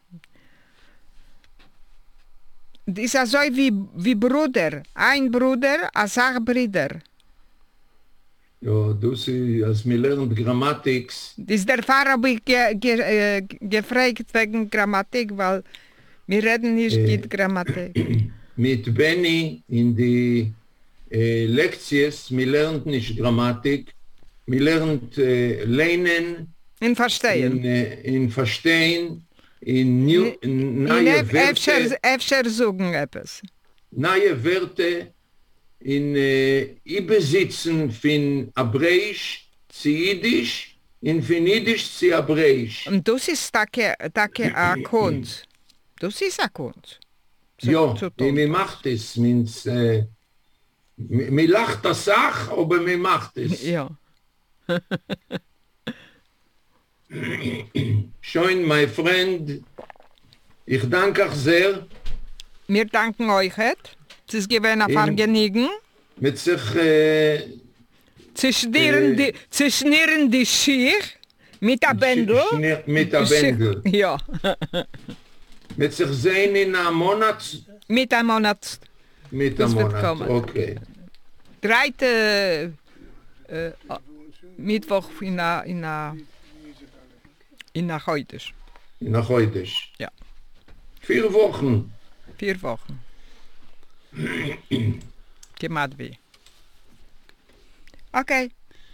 Das ist also wie, wie Bruder. Ein Bruder, eine Sache Brüder. Ja, du sie, als wir lernen Grammatik, Das ist der Pfarrer, habe ich ge, ge, äh, gefragt wegen Grammatik, weil wir reden nicht Äh. mit Grammatik. mit Benny in die äh, Lektions, wir lernen nicht Grammatik, wir lernen äh, lernen, In Verstehen. in, äh, in Verstehen, in, new, in In neue Ef- Wörter, Efter Efter suchen etwas. neue Wörter, in äh, Übersetzen von Hebräisch zu Jiddisch, in von Jiddisch zu Hebräisch. Und das ist dacke, dacke a Kunst. Das ist a Kunst. Zu- Ja, zu tun. mir macht es, means, äh, mir mir lacht das Sach, aber mir macht es. Ja. Schön, my friend, ich danke euch sehr, Wir danken euch. Es ist gewesen ein In- Vergnügen. mit sich, äh, Zwischen Äh. die, zwischen ihren die Schich mit der Bändel. Schnier- mit der Die Schich- Bändel, Ja, mit sich sehen in einem Monat, mit einem Monat. mit Das einem wird Monat, kommen. okay. Dreite äh, Mittwoch in der in der in der heute. Nach heute. Ja. Vier Wochen. Vier Wochen. Gemacht wie. Okay.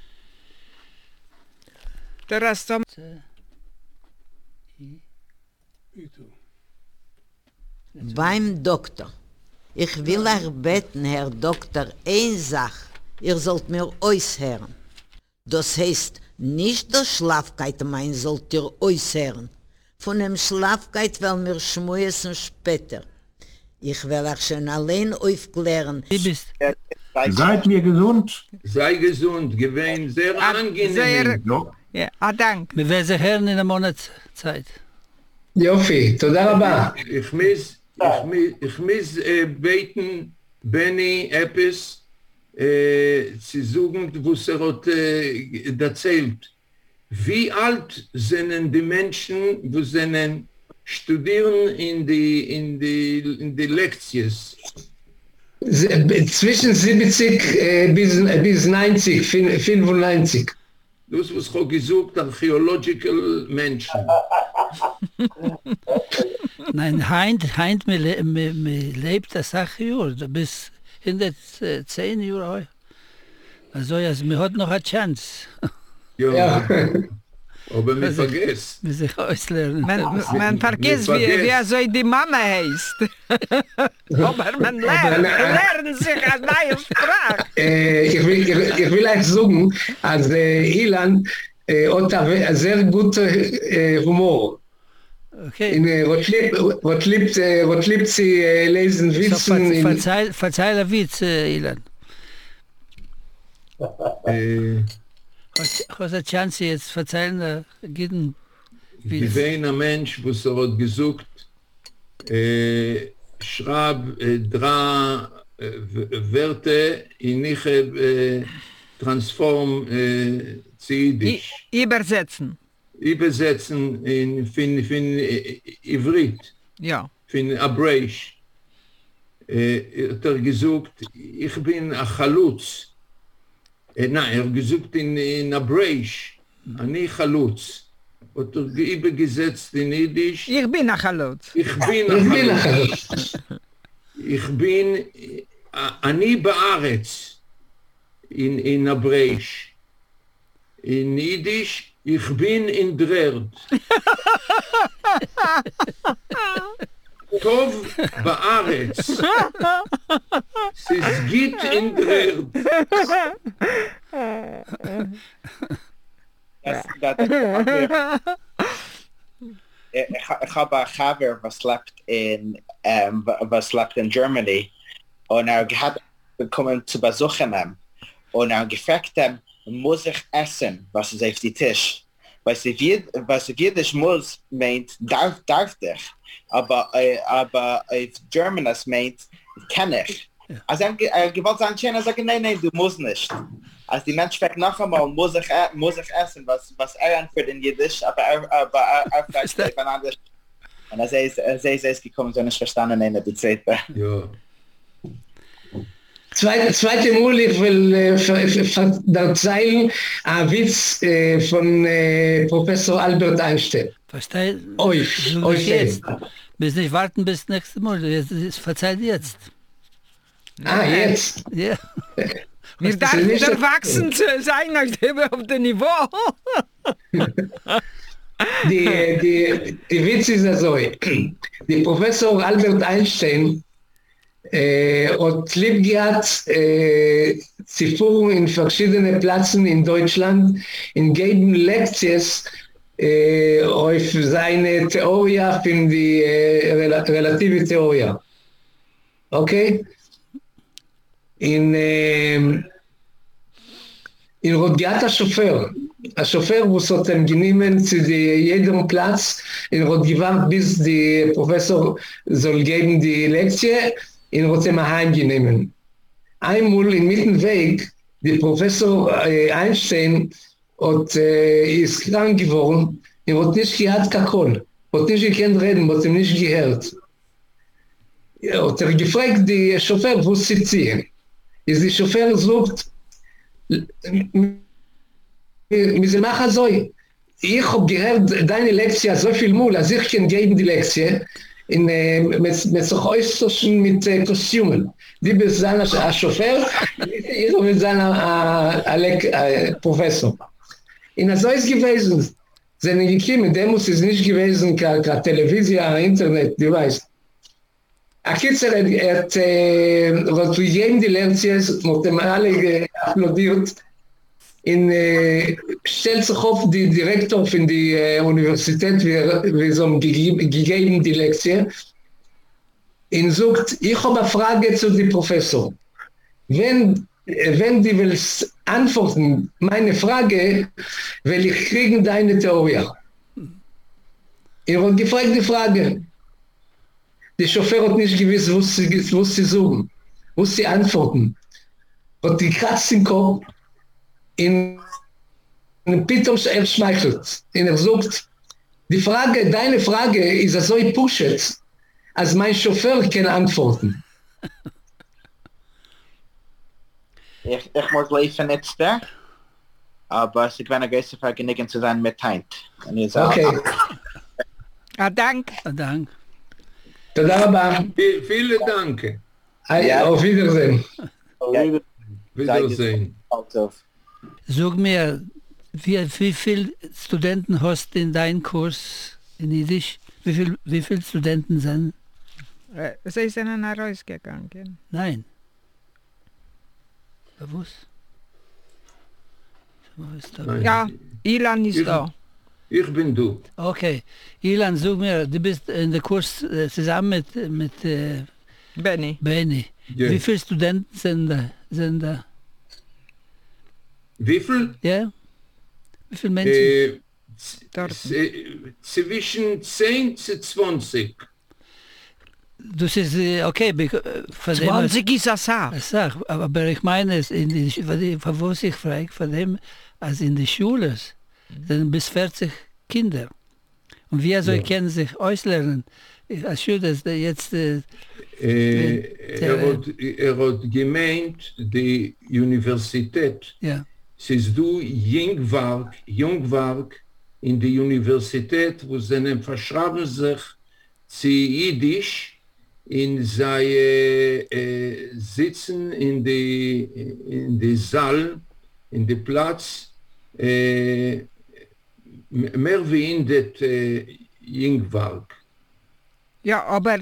Der Rest zum Beim Doktor. Ich will euch beten, Herr Doktor, eine Sache. Ihr sollt mir äußern. Das heißt, nicht der Schlafkeit mein sollt ihr äußern. Von dem Schlafkeit will mir schmuesen später. Ich will euch schon allein aufklären. Du bist, Seid mir gesund. Sei gesund, gewesen sehr Ah, angenehm. sehr- Ja. ja, ah, dank. wir werden sich hören in einer Monatszeit. יופי, תודה רבה. Ich muss, ich muss, ich muss äh, beten, Benny, etwas, äh, zu suchen, was er hat äh, erzählt. Wie alt sind die Menschen, die sind studieren in die, in die, in die Lektions? זה- zwischen siebzig äh, bis, bis neunzig, fin- fünfundneunzig. Das, was ich habe gesucht, archaeological Menschen. Nein, Heint, Heint, mir, le- mir, mir lebt das acht Jahre, bis hundertzehn Jahre alt. Also, also, mir hat noch eine Chance. Ja. Ja. Aber mir vergiss. Wir sich auslernen. Man, man vergisst, wie, wie er so die Mama heißt. Aber man lernt, lernt sich eine neue Sprache. Äh, ich, will, ich, ich will euch sagen, als äh, Ilan äh, hat einen sehr guten äh, Humor. Okay. In, äh, was liebt, was liebt, äh, was liebt sie äh, lesen Witzen? So, ver in, verzeih, verzeih der Witz, äh, Ilan. Äh, Hast du eine Chance jetzt verzeihen, der Gitten Witz? Ich bin ein Mensch, was er hat gesucht, äh, schreib äh, drei äh, Wörter in ich äh, transform äh, zu Jiddisch. I, übersetzen. Übersetzen in fin, fin äh, Ivrit, Ja. fin Abreish. Äh, hat er gesucht, ich bin ein Chalutz. Äh, nein, er hat gesucht in, in Abreish, אני חלוץ. hat er übergesetzt in Jiddisch. Ich bin ein Chalutz. Ich bin ein Chalutz. Ich bin, äh, אני בארץ, in, in Abreish. In Jiddisch, ich bin in Drerd. טוב בארץ. Es ist gut in Drerd. Das, das, das, ich, ich habe einen Chaver, was lebt in, um, was lebt in Germany. Und er hat gekommen zu besuchen ihm. Und er gefragt ihm, muss ich essen, was ist auf die Tisch? Was ich was Jiddisch muss, meint, darf, darf dich. Aber, äh, aber auf German es meint, kann ich. Also er, er gewollt sagen, er sagt, nein, nein, du musst nicht. Als die Mensch fragt noch einmal, muss ich, muss ich essen, was, was er antwortet in Jiddisch, aber er, aber er, er fragt jemand anders. Und als er ist, als er ist gekommen, so nicht verstanden, eine, die zweite. Ja. Zweite, zweite Mal, ich will äh, erzählen einen Witz äh, von äh, Professor Albert Einstein. Verstehe? Euch, du euch jetzt. Bis nicht warten bis nächstes Mal. Jetzt, verzeiht jetzt. Ah, jetzt? Ja. Wir dürfen erwachsen sein auf dem Niveau. die, die, die Witz ist also, die Professor Albert Einstein äh, hat lieb gehabt, äh, sie fuhren in verschiedene Plätzen in Deutschland, in geben Lektions äh, auf seine Theorie, von die äh, Rel relative Theorie. Okay? In, äh, in Rodgiat השופר, השופר הוא סותם גינימן zu jedem Platz, in Rodgivat bis die Professor soll geben die Lektie, in Rotem heimgenommen. Einmal in Mittenweg, der Professor äh, Einstein hat, äh, ist krank geworden, er hat nicht gehabt Kakol, hat nicht gekannt reden, hat ihm nicht gehört. Er hat er gefragt, die Chauffeur, wo sie ziehen. Ist die Chauffeur sagt, wir machen so, ich habe gehört deine Lektie so viel Mal, als ich kann geben die Lektie, in mit mit so äußersten mit Kostümen. Die bist dann ein Chauffeur, ich bin dann ein Professor. In so ist gewesen, sind gekommen, der muss es nicht gewesen, keine Television, Internet, du weißt. A Kitzer hat zu jedem die Lektions, mit dem alle applaudiert, in äh, stellt sich auf die Direktor von der äh, Universität, wir, wir so gegeben die Lektie, und sagt, ich habe eine Frage zu dem Professor. Wenn, wenn die will antworten, meine Frage, will ich kriegen deine Theorie. Ich habe gefragt die Frage. Der Chauffeur hat nicht gewusst, was sie, was sie suchen, was sie antworten. Hat die kratzt im Kopf, in Pitom er schmeichelt. Und er sagt, die Frage, deine Frage ist so gepusht, als mein Chauffeur kann antworten. Ich, ich muss leben jetzt da, aber es ist eine große Vergnügen zu sein mit Heint. Okay. Ah, dank. Ah, dank. תודה רבה. Vielen Dank. Auf Wiedersehen. Auf Wiedersehen. Wiedersehen. Sag mir, Wie, wie viele Studenten hast du in deinem Kurs in Jiddisch? Wie viele wie viel Studenten sind? Äh, Sie sind nach rausgegangen. Nein. Bewusst? Wo ist da? Nein. Ja, Ilan ist Ich- da. Ich bin du. Okay. Ilan, sag mir, du bist in der Kurs äh, zusammen mit, mit äh, Benny. Benny. Ja. Wie viele Studenten sind da? Sind da? Wie viel? Ja? Wie viele Menschen? Äh, z- Dort. z- zwischen zehn zu zwanzig. Das ist, äh, okay, be- äh, von dem... zwanzig ist das auch. Ich sag, aber ich meine, es in die, von wo ich frage, von dem, als in der Schule sind bis vierzig Kinder. Und wir so Ja. können sich auslernen. Ich- Als Schule ist der jetzt, äh, Äh, der- er, hat, er hat gemeint, die Universität, ja, siehst du Jungwerk, Jungwerk in der Universität, wo sie verschreiben sich zu Jiddisch, in sei äh, sitzen in die in die Saal, in den Platz, äh, m- mehr wie in das äh, Jungwerk. Ja, aber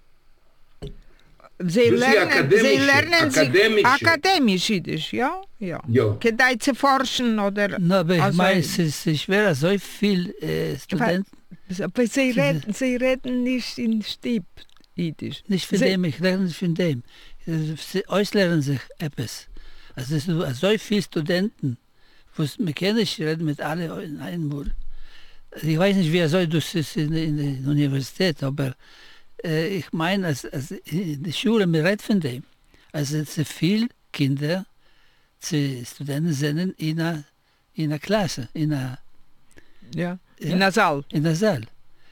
Sie Das ist die lernen, Sie akademische- lernen sich akademische. akademisch Jiddisch, ja? Ja. Ja. Kedai zu forschen oder... no, aber ich Also- meine, es ist es ist schwer, so viel äh, Studenten, Aber Sie reden, Sie reden nicht in Stieb Jiddisch. nicht von Sie- dem, ich lerne nicht von dem. Äh, Sie auslernen sich etwas. Also es sind so viele Studenten, wo es mechanisch reden mit allen in einem Mal. Ich weiß nicht, wie er soll das ist in, in der Universität, aber äh, ich meine, als, als in der Schule, wir reden von dem. Also es sind viele Kinder, die Studenten sind in einer, in einer Klasse, in einer, Ja. Ja. In der Saal. in der Saal.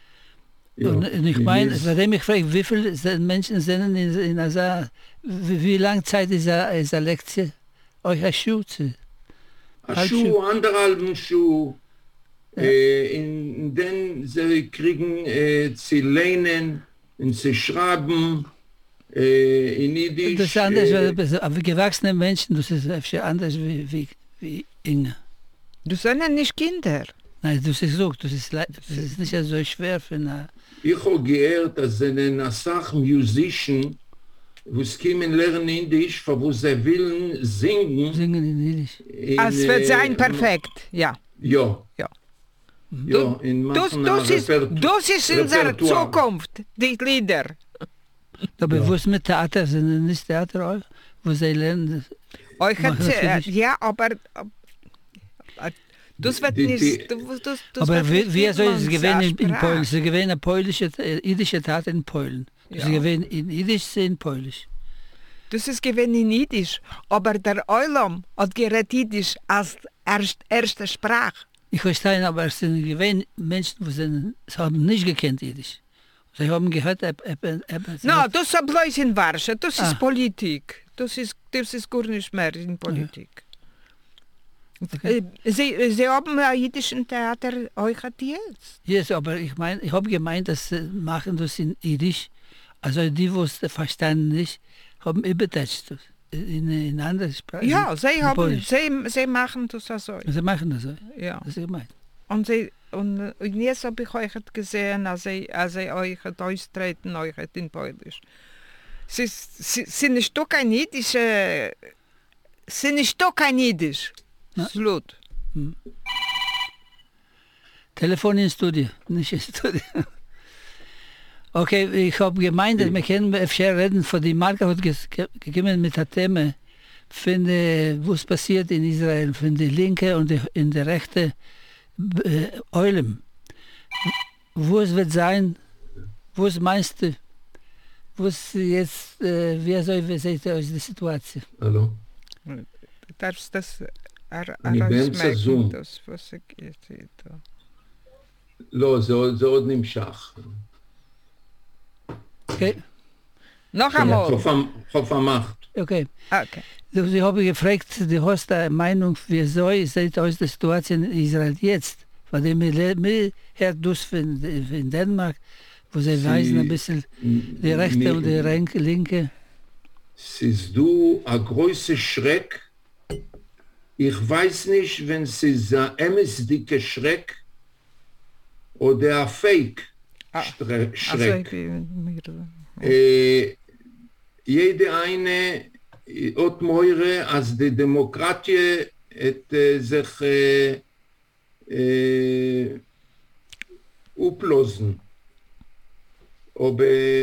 Ja. Und, und ich meine, Yes. bei dem ich frage, wie viele sind Menschen sind in, in der Saal, wie, wie lange Zeit ist eine, ist eine Lektion, euch eine Schule zu? Ein Schuh, anderthalben Schuh, äh, in, in den sie kriegen äh, zu lernen und zu schreiben äh, in Jiddisch. Das ist anders, äh, weil- aber gewachsene Menschen, das ist einfach anders wie, wie, wie Inge. Du sind ja nicht Kinder. Nein, das ist so, das ist, le- das ist nicht so schwer für eine... Ich habe gehört, dass sie eine Sache Musician, wo es kommen lernen Indisch, für wo sie wollen singen. Singen in Jiddisch. In, Es wird äh, sein perfekt, ja. Ja. Ja. Ja, in Das, machen das, ein ist, Repertu- das ist unsere Repertoire. Zukunft, die Lieder. Aber Ja. wo ist mit Theater, sind nicht Theater auch, wo sie lernen, Euch Machen hat, das für äh, dich? ja, aber äh, das wird Die- nicht... die- das, das, das aber wird wie, nicht wie soll es jedermanns gewinnen in, in Sprache. Polen? Sie gewinnen polnische, äh, jüdische Theater in Polen. Ja. Sie gewinnen in Jiddisch, sie in Polisch. Das ist gewesen in Jiddisch, aber der Eulam hat geredet Jiddisch als erst, erste Sprache. Ich verstehe, aber es sind gewähnt Menschen, die sind, sie haben nicht gekannt Jiddisch. Sie haben gehört, eb, eb, eb, No, das ist bloß in Warschau, das Ah. ist Politik. Das ist, das ist gar nicht mehr in Politik. Okay. Äh, Sie, Sie haben ein jiddischen Theater euch hat jetzt. yes, aber ich meine, ich habe gemeint, dass sie machen das in Jiddisch. Also die, die es verstanden nicht, haben übersetzt das in, in andere Sprache. Ja, Sie, in haben, Polnisch. Sie, Sie machen das also. Sie machen das so. Ja. Das ist gemeint. Und, sie, und, äh, und jetzt habe ich euch gesehen, als Sie, als Sie euch austreten, euch in Polnisch. Sie, sie, sie nicht doch kein jiddische... Sie nicht doch kein Jiddisch. Na. Slut. Telefon in Studio, nicht in Studio. Okay, ich habe gemeint, dass wir können öfter reden, von die Marke hat ges- ge- gegeben mit der Thema, von äh, was passiert in Israel, von der linke und die, in der rechte äh, Eulen. Wo es wird sein, was meinst du, was jetzt, äh, wie soll wir sehen aus der Situation? Hallo? Darfst das er, אני באמצע זום. das, was ich jetzt איתו. לא, זה עוד- זה עוד נמשך. Okay, noch einmal. חוף המ- חוף המחט. okay. Okay. Du, ich habe gefragt, du hast eine Meinung, wie soll sieht aus der Situation in Israel jetzt? Weil die mir, mir hört das von, von Dänemark, wo sie Sie- weisen ein bisschen die rechte und die Renke, linke. siehst du, ein großer Schreck Ich weiß nicht, wenn es ist ein emsdicke Schreck oder ein Fake Ah, Schre- Also, Schreck. ich bin mir, Äh, jede eine äh, hat meure, als die Demokratie hat äh, sich äh, äh, uplosen. Aber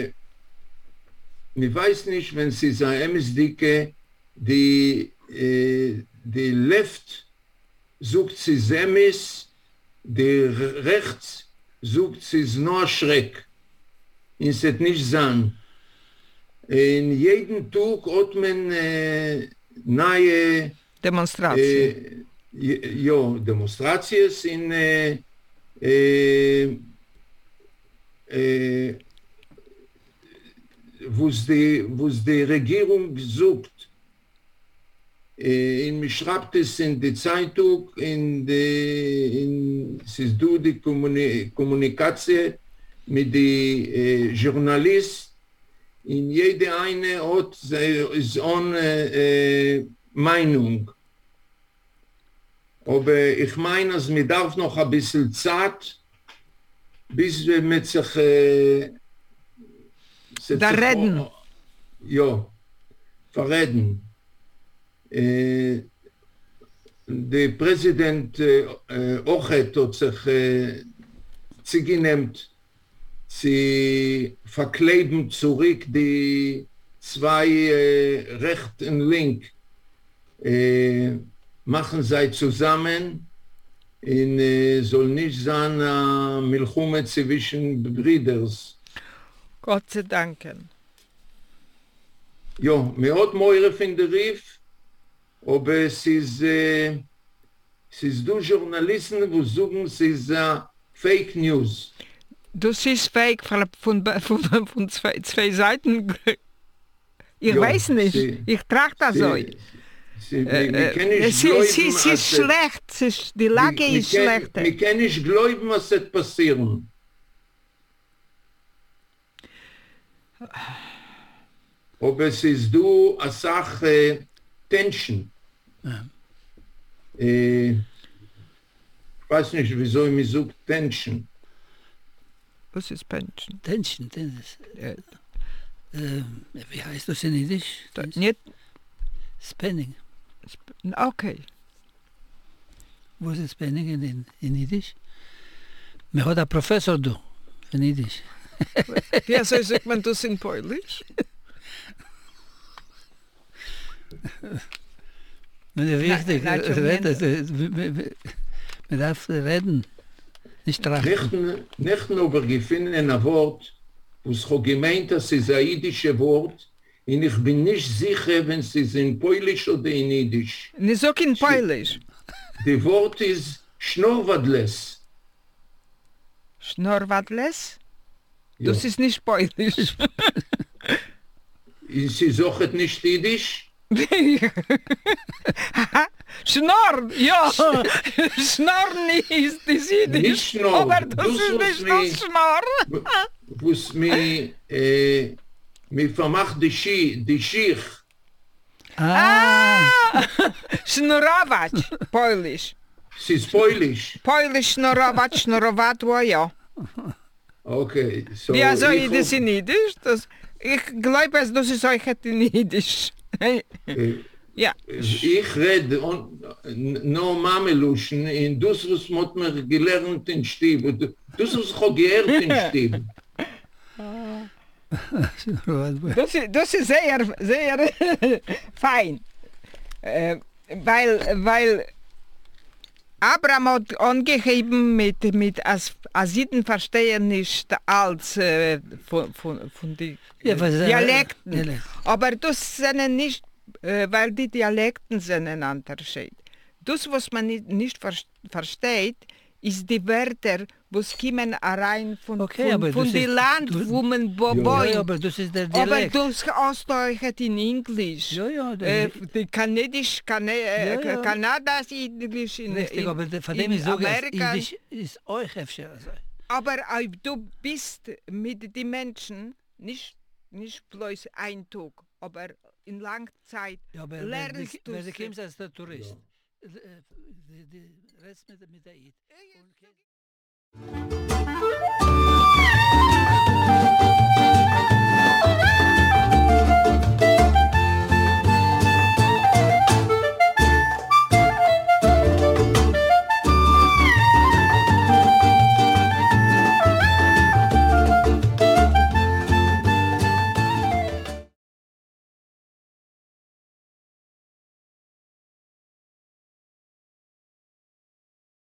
ich weiß nicht, wenn sie ist ein M S D, die, äh, die Left sucht sie Semis, die Rechts sucht sie nur Schreck. Es wird nicht sein. In jedem Tag hat man äh, neue Demonstratie. äh, ja, Demonstraties in äh, äh, äh, wo's die, wo's die Regierung sucht. Äh, in, mich schreibt es in die Zeitung, in die, in, es ist du die Kommuni Kommunikation mit den äh, Journalisten. In jede eine hat seine äh, Meinung. Aber ich meine, dass man darf noch ein bisschen Zeit, bis wir mit sich... Äh, Da sich reden. Oh, ja, verreden. Äh, der Präsident äh, Ochet hat sich äh, zugenehmt, sie verkleben zurück die zwei äh, recht und link, äh, machen sie zusammen, und äh, soll nicht sein äh, Milchume zwischen Brüders. Gott sei Dank. Ja, mir hat Meure von der Rief, aber es ist, äh, es ist du Journalisten, die sagen, es ist äh, Fake News. Das ist fake von, von, von, von zwei, zwei Seiten. Ich Ja, weiß nicht. sie- ich trage das Sie- so. Sie, wir, Äh, wir können äh, nicht sie, glauben, sie, sie als ist es- schlecht. Sie ist, die Lage wir, ist wir schlecht. können- Wir können nicht glauben, was wird passieren. Aber es ist du eine Sache Tension. Ja. Äh, ich weiß nicht, wieso ich mich suche Tension. Was ist Pension? Tension, Tension. Ja. Äh, wie heißt das in Jiddisch? Da, nicht, Spanning. okay. Wo ist Spanning in, in, in Jiddisch? Mir hat ein Professor du, in Jiddisch. Ja, so sagt man das in Polisch. Das ist wichtig. nein, schon Reden, man darf reden, nicht trachten. Nicht, nicht nur gefunden ein Wort, wo es gemeint, dass es ein jüdisches Wort, und ich bin nicht sicher, wenn es ist in Polisch oder in Jiddisch. Nicht so in Polisch. Das Wort ist Schnorwadles. Schnorwadles? Ja. Das ist nicht Polisch. Sie sagt nicht Jiddisch? Schnorr, ja. Schnorren ist das Jiddisch. Nicht Schnorr. Aber das Du ist sollst nicht mir- das Schnorr. Wo es mir, äh, mir vermacht die Schi, die Schich. Ah, Schnurowacz, Polisch. Es ist Polisch. Polisch Schnurowacz, Schnurowatwo, ja. Okay. So Ja, so ich ist das hab- in Jiddisch. Das, ich glaube, das ist euch in Jiddisch. äh, Ja. Ich rede und no Mameluschen in das, was man mir gelernt in Stieb. Das, was ich auch gelernt in Stieb. Das, ist- das ist sehr, sehr fein. Äh, weil, weil Abraham hat angegeben, mit, mit als, als Jeden verstehen nicht als äh, von, von, von den Ja, was ist das? Dialekten. Dialekt. Aber das sind nicht, äh, weil die Dialekten sind ein Unterschied. Das, was man nicht, nicht ver versteht, ist die Wörter, was kommen rein von, Okay, aber von, von das dem ist- Land, du- wo man bo Ja. ja, wohnt. ja, aber das ist der Aber Dialekt. das ausdeutet in Englisch. Ja, ja, der, Äh, die Kanadisch, Kana äh, Ja, ja. Kanadas Englisch in, richtig, in, aber der- von in dem ich sage, Amerika. Jiddisch ist euch öfter. Also. Aber ob du bist mit den Menschen, nicht, nicht bloß ein Tag, aber in langer Zeit, Ja, aber wenn lernst du, du wenn du sie. kommst als der Tourist, äh, die, die Rest mit, mit der Eid. Äh, Und